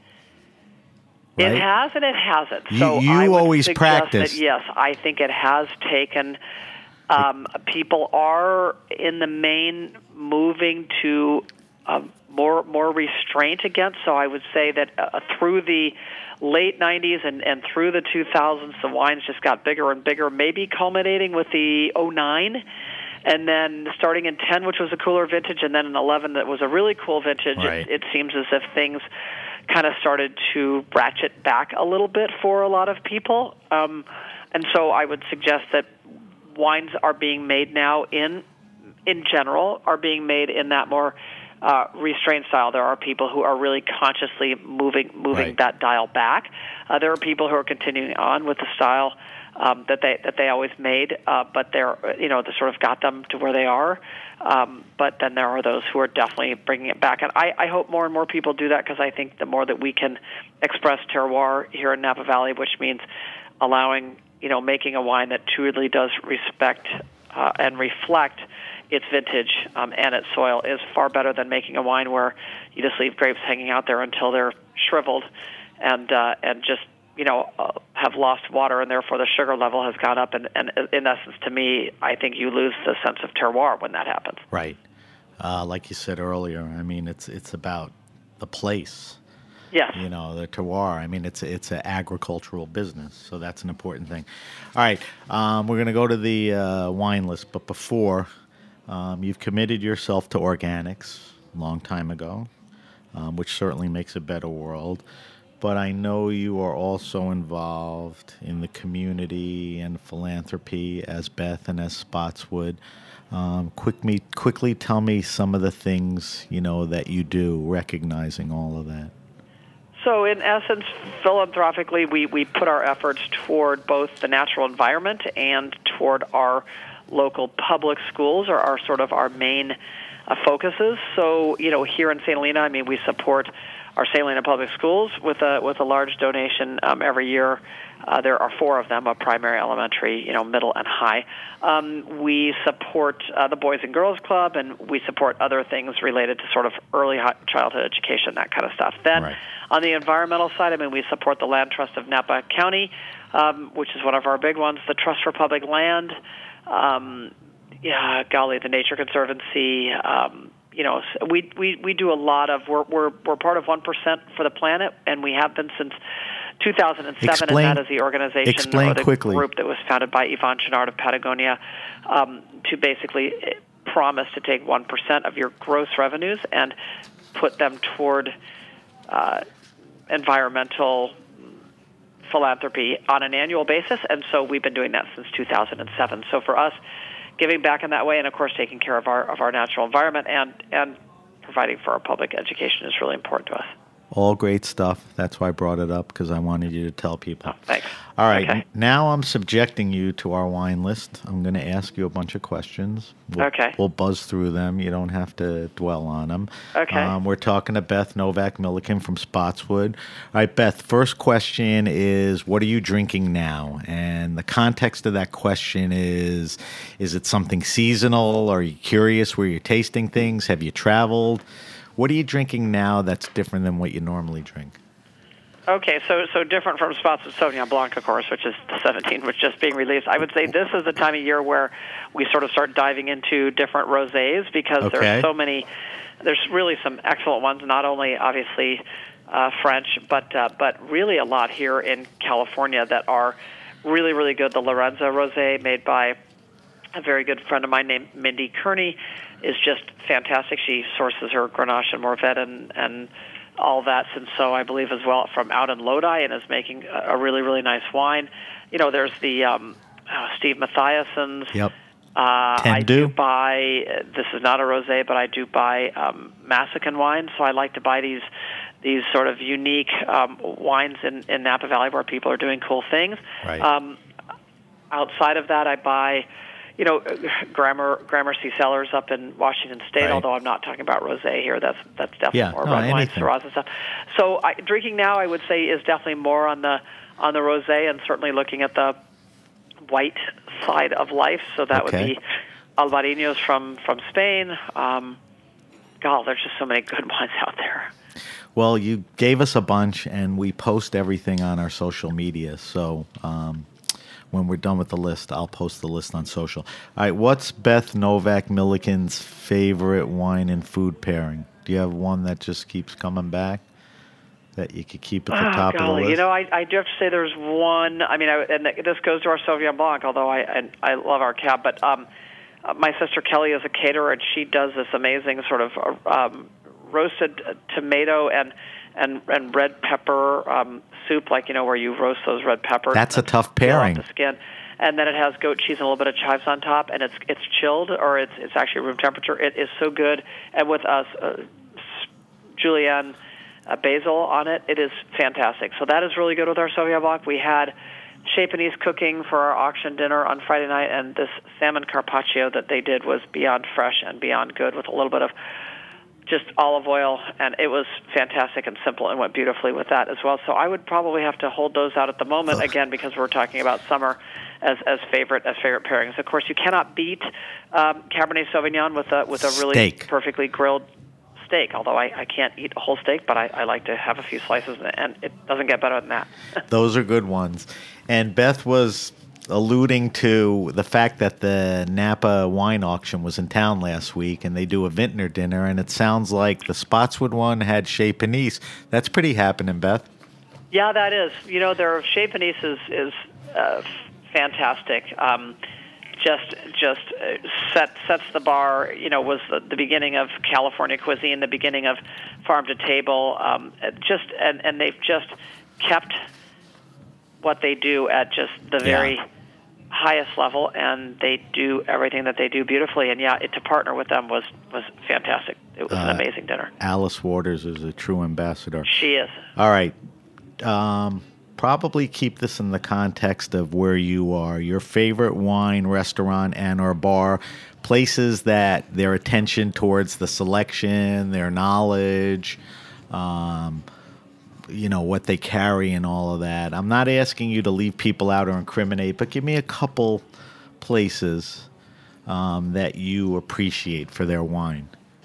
Right? It has and it hasn't. You- So you I would always suggest practice. that, yes, I think it has taken. Um, people are, in the main, moving to uh, more more restraint again. So I would say that uh, through the late nineties and, and through the two thousands, the wines just got bigger and bigger, maybe culminating with the oh nine, and then starting in ten, which was a cooler vintage, and then in eleven that was a really cool vintage. Right. It, it seems as if things kind of started to ratchet back a little bit for a lot of people. Um, and so I would suggest that wines are being made now in in general are being made in that more uh, restrained style. There are people who are really consciously moving moving Right. that dial back. Uh, there are people who are continuing on with the style um, that they that they always made, uh, but they're you know they sort of got them to where they are. Um, but then there are those who are definitely bringing it back, and I, I hope more and more people do that, because I think the more that we can express terroir here in Napa Valley, which means allowing you know making a wine that truly does respect uh, and reflect its vintage um, and its soil, is far better than making a wine where you just leave grapes hanging out there until they're shriveled and uh, and just you know uh, have lost water, and therefore the sugar level has gone up. And, and in essence, to me, I think you lose the sense of terroir when that happens. Right, uh, like you said earlier. I mean, it's it's about the place. Yes. You know, the terroir. I mean, it's it's an agricultural business, so that's an important thing. All right, um, we're going to go to the uh, wine list, but before, um, you've committed yourself to organics a long time ago, um, which certainly makes a better world. But I know you are also involved in the community and philanthropy as Beth and as Spotswood. Um, quick me, quickly tell me some of the things, you know, that you do, recognizing all of that. So in essence, philanthropically, we, we put our efforts toward both the natural environment and toward our local public schools, are our sort of our main uh, focuses. So, you know, here in Saint Helena, I mean, we support our Saint Helena Public Schools with a with a large donation um, every year. Uh, there are four of them: a primary, elementary, you know, middle, and high. Um, we support uh, the Boys and Girls Club, and we support other things related to sort of early childhood education, that kind of stuff. Then, right. On the environmental side, I mean, we support the Land Trust of Napa County, um, which is one of our big ones. The Trust for Public Land, um, yeah, golly, the Nature Conservancy. Um, You know, we, we, we do a lot of, we're, we're, we're part of one percent for the Planet, and we have been since two thousand seven, explain, and that is the organization or the quickly. group that was founded by Yvon Chouinard of Patagonia um, to basically promise to take one percent of your gross revenues and put them toward uh, environmental philanthropy on an annual basis, and so we've been doing that since two thousand seven. So for us, giving back in that way, and of course taking care of our of our natural environment and and providing for our public education is really important to us. All great stuff. That's why I brought it up, because I wanted you to tell people. Oh, thanks. All right. Okay. Now I'm subjecting you to our wine list. I'm going to ask you a bunch of questions. We'll, okay. We'll buzz through them. You don't have to dwell on them. Okay. Um, we're talking to Beth Novak Milliken from Spotswood. All right, Beth, first question is, what are you drinking now? And the context of that question is, is it something seasonal? Are you curious where you're tasting things? Have you traveled? What are you drinking now that's different than what you normally drink? Okay, so so different from Spotswood Sauvignon Blanc, of course, which is the seventeen, which is just being released. I would say this is the time of year where we sort of start diving into different rosés, because okay. there's so many. There's really some excellent ones, not only obviously uh, French, but uh, but really a lot here in California that are really, really good. The Lorenza rosé, made by a very good friend of mine named Mindy Kearney, is just fantastic. She sources her Grenache and Mourvedre and, and all that, and so I believe as well from out in Lodi, and is making a really, really nice wine. You know, there's the um, uh, Steve Mathiassen's. Yep. Uh, I do buy, uh, this is not a rosé, but I do buy um, Massican wine, so I like to buy these these sort of unique um, wines in, in Napa Valley where people are doing cool things. Right. Um, outside of that, I buy... You know, Grammar, Gramercy Cellars up in Washington State, right. although I'm not talking about rosé here. That's that's definitely yeah, more no, red wine, anything. Syrahs and stuff. So I, drinking now, I would say, is definitely more on the on the rosé, and certainly looking at the white side of life. So that okay. would be Albarino's from, from Spain. Um, God, there's just so many good wines out there. Well, you gave us a bunch, and we post everything on our social media, so... Um, when we're done with the list, I'll post the list on social. All right, what's Beth Novak Milliken's favorite wine and food pairing? Do you have one that just keeps coming back that you could keep at the oh, top golly. of the list? You know, I, I do have to say there's one. I mean, I, and this goes to our Sauvignon Blanc, although I I, I love our cab. But um, uh, my sister Kelly is a caterer, and she does this amazing sort of uh, um, roasted tomato and and and red pepper um, soup, like, you know, where you roast those red peppers. That's a tough pairing. Off the skin. And then it has goat cheese and a little bit of chives on top, and it's it's chilled, or it's it's actually room temperature. It is so good. And with us, uh, julienne uh, basil on it, it is fantastic. So that is really good with our Sauvignon Blanc. We had Chez Panisse cooking for our auction dinner on Friday night, and this salmon carpaccio that they did was beyond fresh and beyond good with a little bit of just olive oil, and it was fantastic and simple and went beautifully with that as well. So I would probably have to hold those out at the moment, Ugh. again, because we're talking about summer as as favorite as favorite pairings. Of course, you cannot beat um, Cabernet Sauvignon with a with a really Steak. perfectly grilled steak, although I, I can't eat a whole steak, but I, I like to have a few slices, and it doesn't get better than that. Those are good ones. And Beth was alluding to the fact that the Napa wine auction was in town last week, and they do a vintner dinner, and it sounds like the Spotswood one had Chez Panisse. That's pretty happening, Beth. Yeah, that is. You know, their Chez Panisse is, is uh, fantastic. Um, just just uh, set, sets the bar, you know, was the, the beginning of California cuisine, the beginning of farm to table. Um, just and, and they've just kept what they do at just the very Yeah. highest level, and they do everything that they do beautifully. And yeah, it, to partner with them was, was fantastic. It was Uh, an amazing dinner. Alice Waters is a true ambassador. She is. All right. Um, probably keep this in the context of where you are. Your favorite wine restaurant and or bar, places that their attention towards the selection, their knowledge, um, you know, what they carry and all of that. I'm not asking you to leave people out or incriminate, but give me a couple places um, that you appreciate for their wine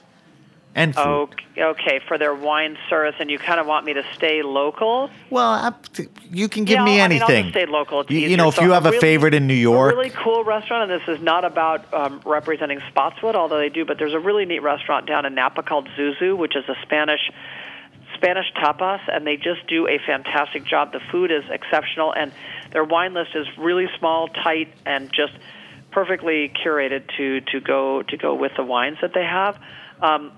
and food. Okay, okay, for their wine service, and you kind of want me to stay local? Well, I, you can give yeah, me I mean, anything. I'll just stay local. It's You, you easier. know, if So you a have a really- favorite in New York. A really cool restaurant, and this is not about um, representing Spotswood, although they do, but there's a really neat restaurant down in Napa called Zuzu, which is a Spanish Spanish tapas, and they just do a fantastic job. The food is exceptional, and their wine list is really small, tight, and just perfectly curated to, to go to go with the wines that they have. Um,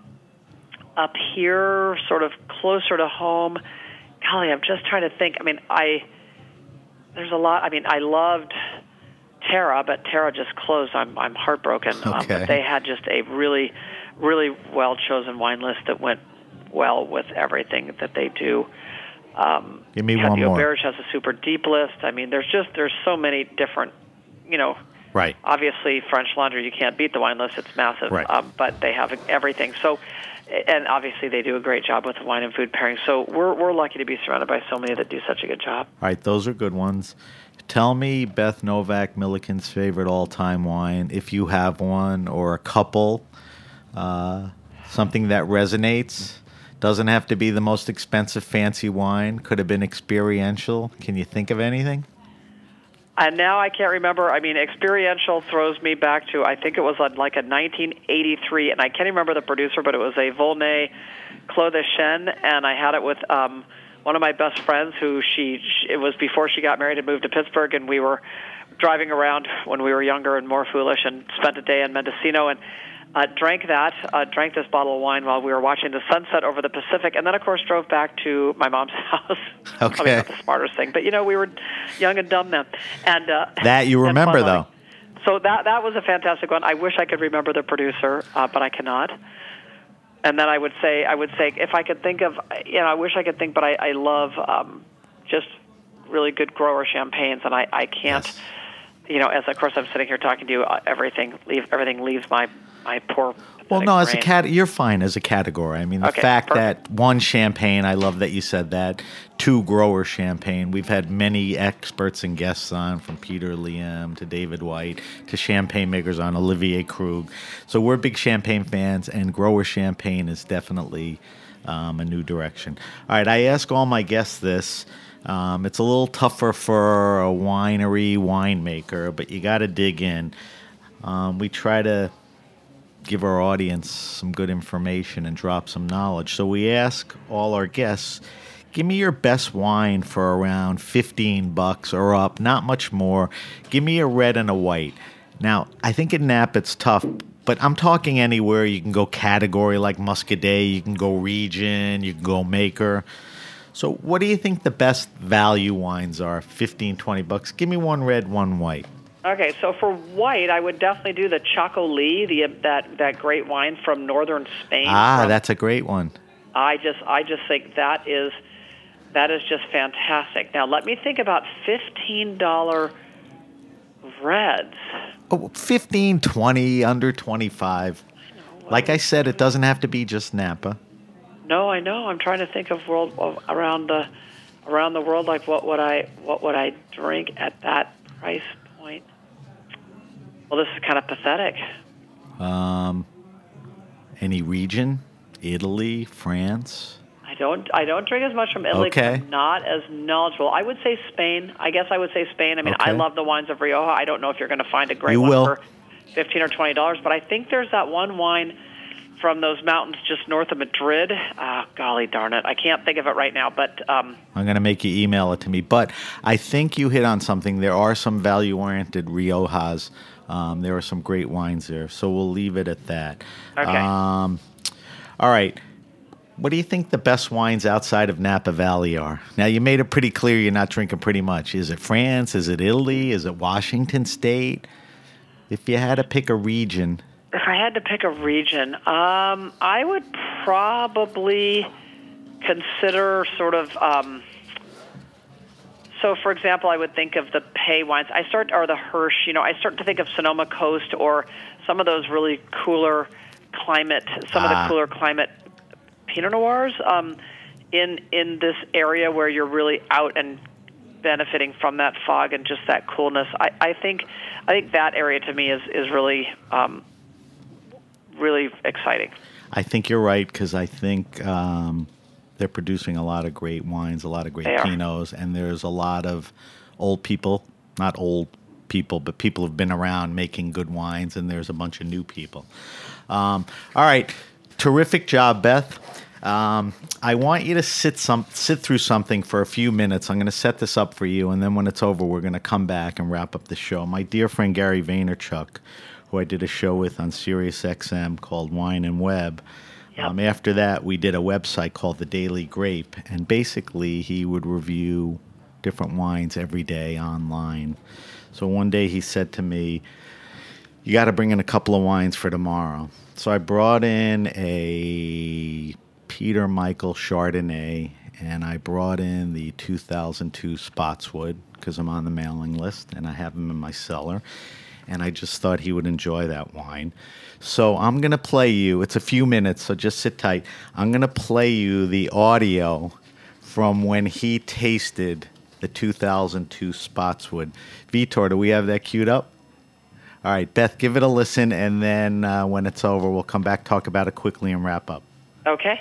up here, sort of closer to home, golly, I'm just trying to think. I mean, I there's a lot. I mean, I loved Terra, but Terra just closed. I'm I'm heartbroken. Um, Okay. but they had just a really, really well chosen wine list that went well with everything that they do. Um, Give me Cathy one more. Auberge has a super deep list. I mean, there's just there's so many different, you know. Right. Obviously, French Laundry, you can't beat the wine list. It's massive. Right. Um, but they have everything. So, and obviously they do a great job with the wine and food pairing. So we're we're lucky to be surrounded by so many that do such a good job. All right, those are good ones. Tell me Beth Novak Milliken's favorite all-time wine, if you have one, or a couple, uh, something that resonates. Doesn't have to be the most expensive fancy wine. Could have been experiential. Can you think of anything? And now I can't remember. I mean, experiential throws me back to, I think it was like a nineteen eighty-three, and I can't remember the producer, but it was a Volnay Clos de Chêne, and I had it with um, one of my best friends who she, she, it was before she got married and moved to Pittsburgh, and we were driving around when we were younger and more foolish and spent a day in Mendocino, and Uh, drank that, uh, drank this bottle of wine while we were watching the sunset over the Pacific, and then, of course, drove back to my mom's house. Okay. Probably not the smartest thing, but, you know, we were young and dumb then. And uh, That you and remember, fun though. loving. So that that was a fantastic one. I wish I could remember the producer, uh, but I cannot. And then I would say, I would say, if I could think of, you know, I wish I could think, but I, I love um, just really good grower champagnes, and I, I can't, Yes. you know, as of course I'm sitting here talking to you, uh, everything leave everything leaves my my poor. Well, pathetic no, as a brain. cat, you're fine as a category. I mean, the Okay, fact perfect. that one champagne, I love that you said that, two grower champagne. We've had many experts and guests on, from Peter Liam to David White to champagne makers on, Olivier Krug. So we're big champagne fans, and grower champagne is definitely um, a new direction. All right, I ask all my guests this. Um, it's a little tougher for a winery winemaker, but you got to dig in. Um, we try to give our audience some good information and drop some knowledge. So we ask all our guests, give me your best wine for around fifteen bucks or up, not much more. Give me a red and a white. Now, I think in Napa it's tough, but I'm talking anywhere. You can go category like Muscadet, you can go region, you can go maker. So what do you think the best value wines are? fifteen, twenty bucks. Give me one red, one white. Okay, so for white, I would definitely do the Chaco Lee, the that that great wine from northern Spain. Ah, from, that's a great one. I just I just think that is That is just fantastic. Now, let me think about fifteen dollars reds. Oh, fifteen, twenty, under twenty-five. Know, like I said, it doesn't have to be just Napa. No, I know. I'm trying to think of world of, around the around the world. Like, what would I what would I drink at that price point? Well, this is kind of pathetic. Um, any region? Italy, France? I don't. I don't drink as much from Italy. Okay. I'm not as knowledgeable. I would say Spain. I guess I would say Spain. I mean, Okay. I love the wines of Rioja. I don't know if you're going to find a great You one will. for fifteen or twenty dollars, but I think there's that one wine from those mountains just north of Madrid. Ah, golly darn it, I can't think of it right now. But um, I'm going to make you email it to me. But I think you hit on something. There are some value-oriented Riojas. Um, there are some great wines there. So we'll leave it at that. Okay. Um, all right. What do you think the best wines outside of Napa Valley are? Now, you made it pretty clear you're not drinking pretty much. Is it France? Is it Italy? Is it Washington State? If you had to pick a region. if I had to pick a region, um, I would probably consider sort of. Um, so, for example, I would think of the Pay wines. I start, or the Hirsch. You know, I start to think of Sonoma Coast or some of those really cooler climate, some of Ah. the cooler climate Pinot Noirs um, in in this area where you're really out and benefiting from that fog and just that coolness. I, I think I think that area to me is is really um, really exciting. I think you're right because I think um, they're producing a lot of great wines, a lot of great They are. Pinots, and there's a lot of old people, not old people, but people who've been around making good wines, and there's a bunch of new people. Um, all right, terrific job, Beth. Um, I want you to sit some sit through something for a few minutes. I'm going to set this up for you, and then when it's over, we're going to come back and wrap up the show. My dear friend Gary Vaynerchuk, who I did a show with on Sirius X M called Wine and Web. Yep. Um, after that, we did a website called The Daily Grape, and basically he would review different wines every day online. So one day he said to me, you got to bring in a couple of wines for tomorrow. So I brought in a Peter Michael Chardonnay, and I brought in the two thousand two Spotswood because I'm on the mailing list, and I have them in my cellar. And I just thought he would enjoy that wine. So I'm going to play you, it's a few minutes, so just sit tight. I'm going to play you the audio from when he tasted the two thousand two Spotswood. Vitor, do we have that queued up? All right, Beth, give it a listen, and then uh, when it's over, we'll come back, talk about it quickly, and wrap up. Okay.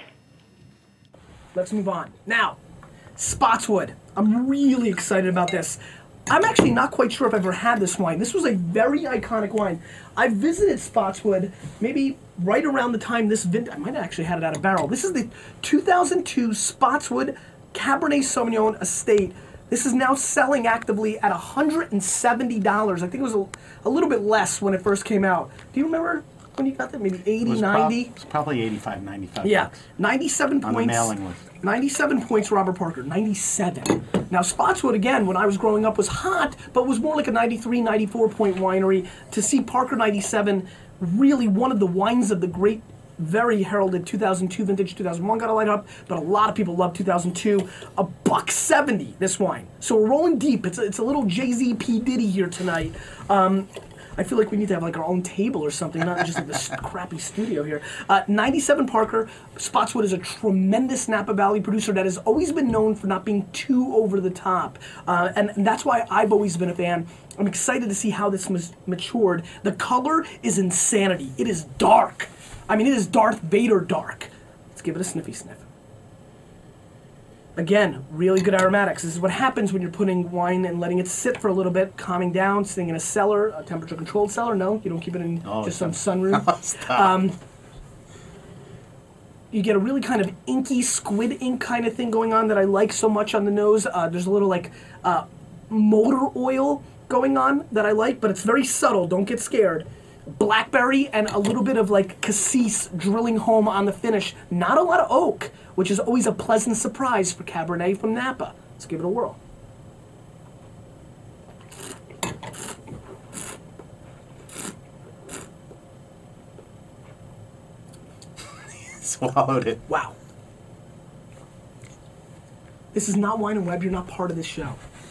Let's move on. Now, Spotswood. I'm really excited about this. I'm actually not quite sure if I've ever had this wine. This was a very iconic wine. I visited Spotswood maybe right around the time this vintage. I might have actually had it out of barrel. This is the two thousand two Spotswood Cabernet Sauvignon Estate. This is now selling actively at one hundred seventy dollars. I think it was a, a little bit less when it first came out. Do you remember when you got that? Maybe eighty, ninety? It's probably eighty-five, ninety-five. Yeah, ninety-seven On the points. mailing list. ninety-seven points, Robert Parker. ninety-seven. Now, Spotswood, again, when I was growing up, was hot, but was more like a ninety-three, ninety-four point winery. To see Parker ninety-seven, really one of the wines of the great, very heralded two thousand two vintage. two thousand one got a light up, but a lot of people love two thousand two. A buck seventy, this wine. So we're rolling deep. It's a, it's a little Jay-Z, P. Diddy here tonight. Um, I feel like we need to have like our own table or something, not just like this crappy studio here. Uh, ninety-seven Parker. Spotswood is a tremendous Napa Valley producer that has always been known for not being too over the top. Uh, and, and that's why I've always been a fan. I'm excited to see how this mas- matured. The color is insanity. It is dark. I mean, it is Darth Vader dark. Let's give it a sniffy sniff. Again, really good aromatics. This is what happens when you're putting wine and letting it sit for a little bit, calming down, sitting in a cellar, a temperature-controlled cellar. No, you don't keep it in Oh, just some stop. sunroom. Oh, stop. Um, you get a really kind of inky squid ink kind of thing going on that I like so much on the nose. Uh, there's a little like uh, motor oil going on that I like, but it's very subtle. Don't get scared. Blackberry and a little bit of like cassis drilling home on the finish. Not a lot of oak, which is always a pleasant surprise for Cabernet from Napa. Let's give it a whirl. Swallowed it. Wow. This is not Wine and Web. You're not part of this show.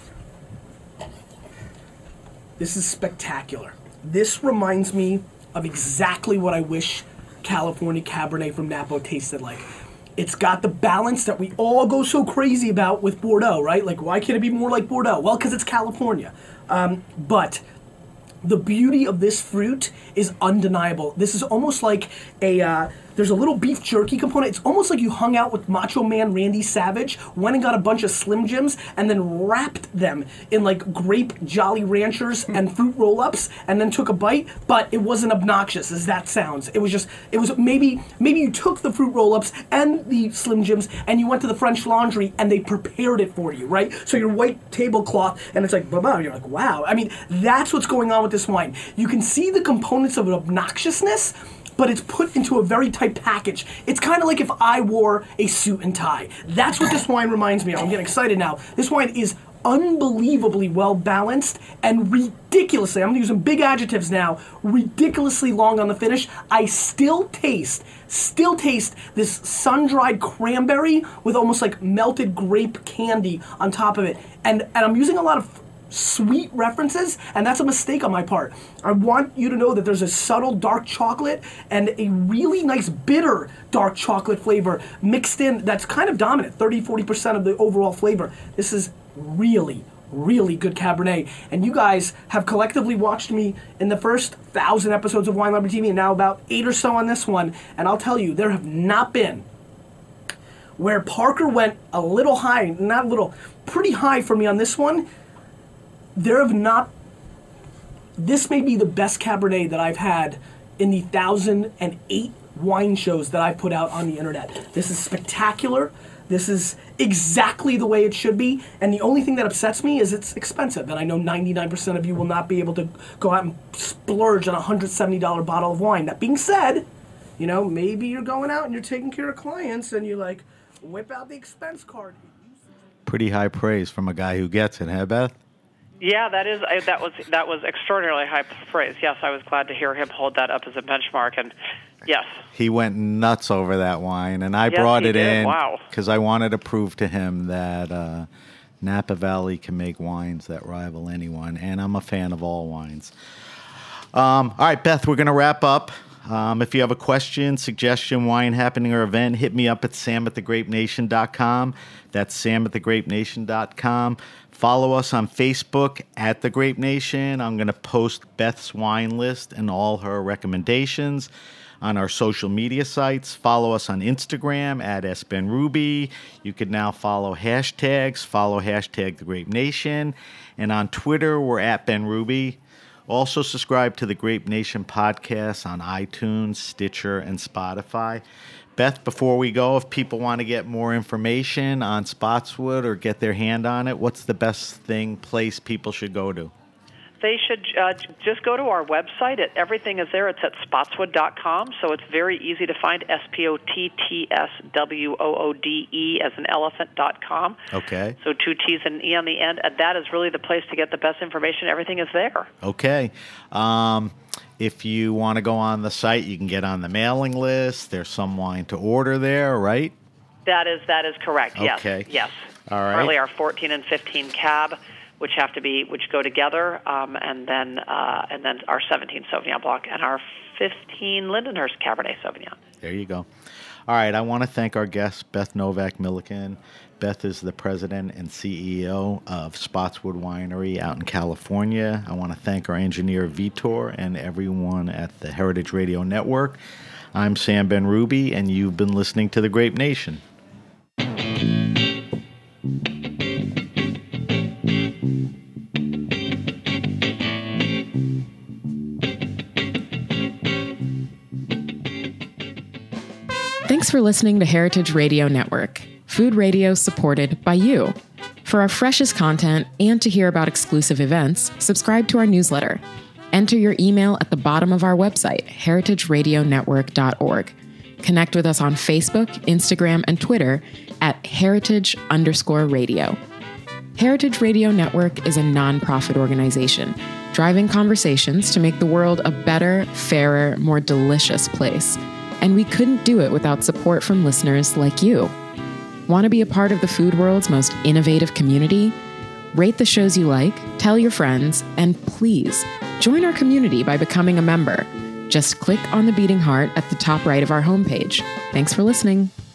This is spectacular. This reminds me of exactly what I wish California Cabernet from Napa tasted like. It's got the balance that we all go so crazy about with Bordeaux, right? Like, why can't it be more like Bordeaux? Well, because it's California. Um, but the beauty of this fruit is undeniable. This is almost like a, uh, there's a little beef jerky component. It's almost like you hung out with Macho Man Randy Savage, went and got a bunch of Slim Jims, and then wrapped them in like grape Jolly Ranchers and fruit roll-ups, and then took a bite, but it wasn't obnoxious as that sounds. It was just, it was maybe, maybe you took the fruit roll-ups and the Slim Jims, and you went to the French Laundry, and they prepared it for you, right? So your white tablecloth, and it's like, blah, you're like, wow. I mean, that's what's going on with this wine. You can see the components of obnoxiousness, but it's put into a very tight package. It's kind of like if I wore a suit and tie. That's what this wine reminds me of. I'm getting excited now. This wine is unbelievably well balanced and ridiculously, I'm using big adjectives now, ridiculously long on the finish. I still taste, still taste this sun-dried cranberry with almost like melted grape candy on top of it. And, and I'm using a lot of sweet references, and that's a mistake on my part. I want you to know that there's a subtle dark chocolate and a really nice bitter dark chocolate flavor mixed in that's kind of dominant, thirty to forty percent of the overall flavor. This is really, really good Cabernet. And you guys have collectively watched me in the first thousand episodes of Wine Library T V, and now about eight or so on this one, and I'll tell you, there have not been where Parker went a little high, not a little, pretty high for me on this one. There have not, this may be the best Cabernet that I've had in the one thousand eight wine shows that I've put out on the internet. This is spectacular. This is exactly the way it should be. And the only thing that upsets me is it's expensive. And I know ninety-nine percent of you will not be able to go out and splurge on a one hundred seventy dollars bottle of wine. That being said, you know, maybe you're going out and you're taking care of clients and you like whip out the expense card. Pretty high praise from a guy who gets it, huh, Beth? Yeah, that is I, that was that was extraordinarily high praise. Yes, I was glad to hear him hold that up as a benchmark, and yes, he went nuts over that wine, and I yes, brought it did. in Wow. because I wanted to prove to him that uh, Napa Valley can make wines that rival anyone, and I'm a fan of all wines. Um, all right, Beth, we're going to wrap up. Um, if you have a question, suggestion, wine happening, or event, hit me up at sam at the grape nation dot com. That's sam at the grape nation dot com. Follow us on Facebook at The Grape Nation. I'm going to post Beth's wine list and all her recommendations on our social media sites. Follow us on Instagram at S Ben Ruby. You can now follow hashtags. Follow hashtag The Grape Nation. And on Twitter, we're at Ben Ruby. Also subscribe to the Grape Nation podcast on iTunes, Stitcher, and Spotify. Beth, before we go, if people want to get more information on Spotswood or get their hand on it, what's the best thing, place people should go to? They should uh, just go to our website. It, everything is there. It's at spotswood dot com, so it's very easy to find, S P O T T S W O O D E as an elephant dot com. Okay. So two T's and an E on the end. And that is really the place to get the best information. Everything is there. Okay. Um, if you want to go on the site, you can get on the mailing list. There's some wine to order there, right? That is that is correct, yes. Okay. Yes. All right. Currently our fourteen and fifteen cab, which have to be, which go together, um, and then uh, and then our seventeen Sauvignon Blanc and our fifteen Lindenhurst Cabernet Sauvignon. There you go. All right, I want to thank our guest, Beth Novak Milliken. Beth is the president and C E O of Spotswood Winery out in California. I want to thank our engineer, Vitor, and everyone at the Heritage Radio Network. I'm Sam Ben Ruby, and you've been listening to The Grape Nation. Thanks for listening to Heritage Radio Network, food radio supported by you. For our freshest content and to hear about exclusive events, subscribe to our newsletter. Enter your email at the bottom of our website, heritage radio network dot org. Connect with us on Facebook, Instagram, and Twitter at heritage underscore radio. Heritage Radio Network is a nonprofit organization driving conversations to make the world a better, fairer, more delicious place. And we couldn't do it without support from listeners like you. Want to be a part of the food world's most innovative community? Rate the shows you like, tell your friends, and please join our community by becoming a member. Just click on the beating heart at the top right of our homepage. Thanks for listening.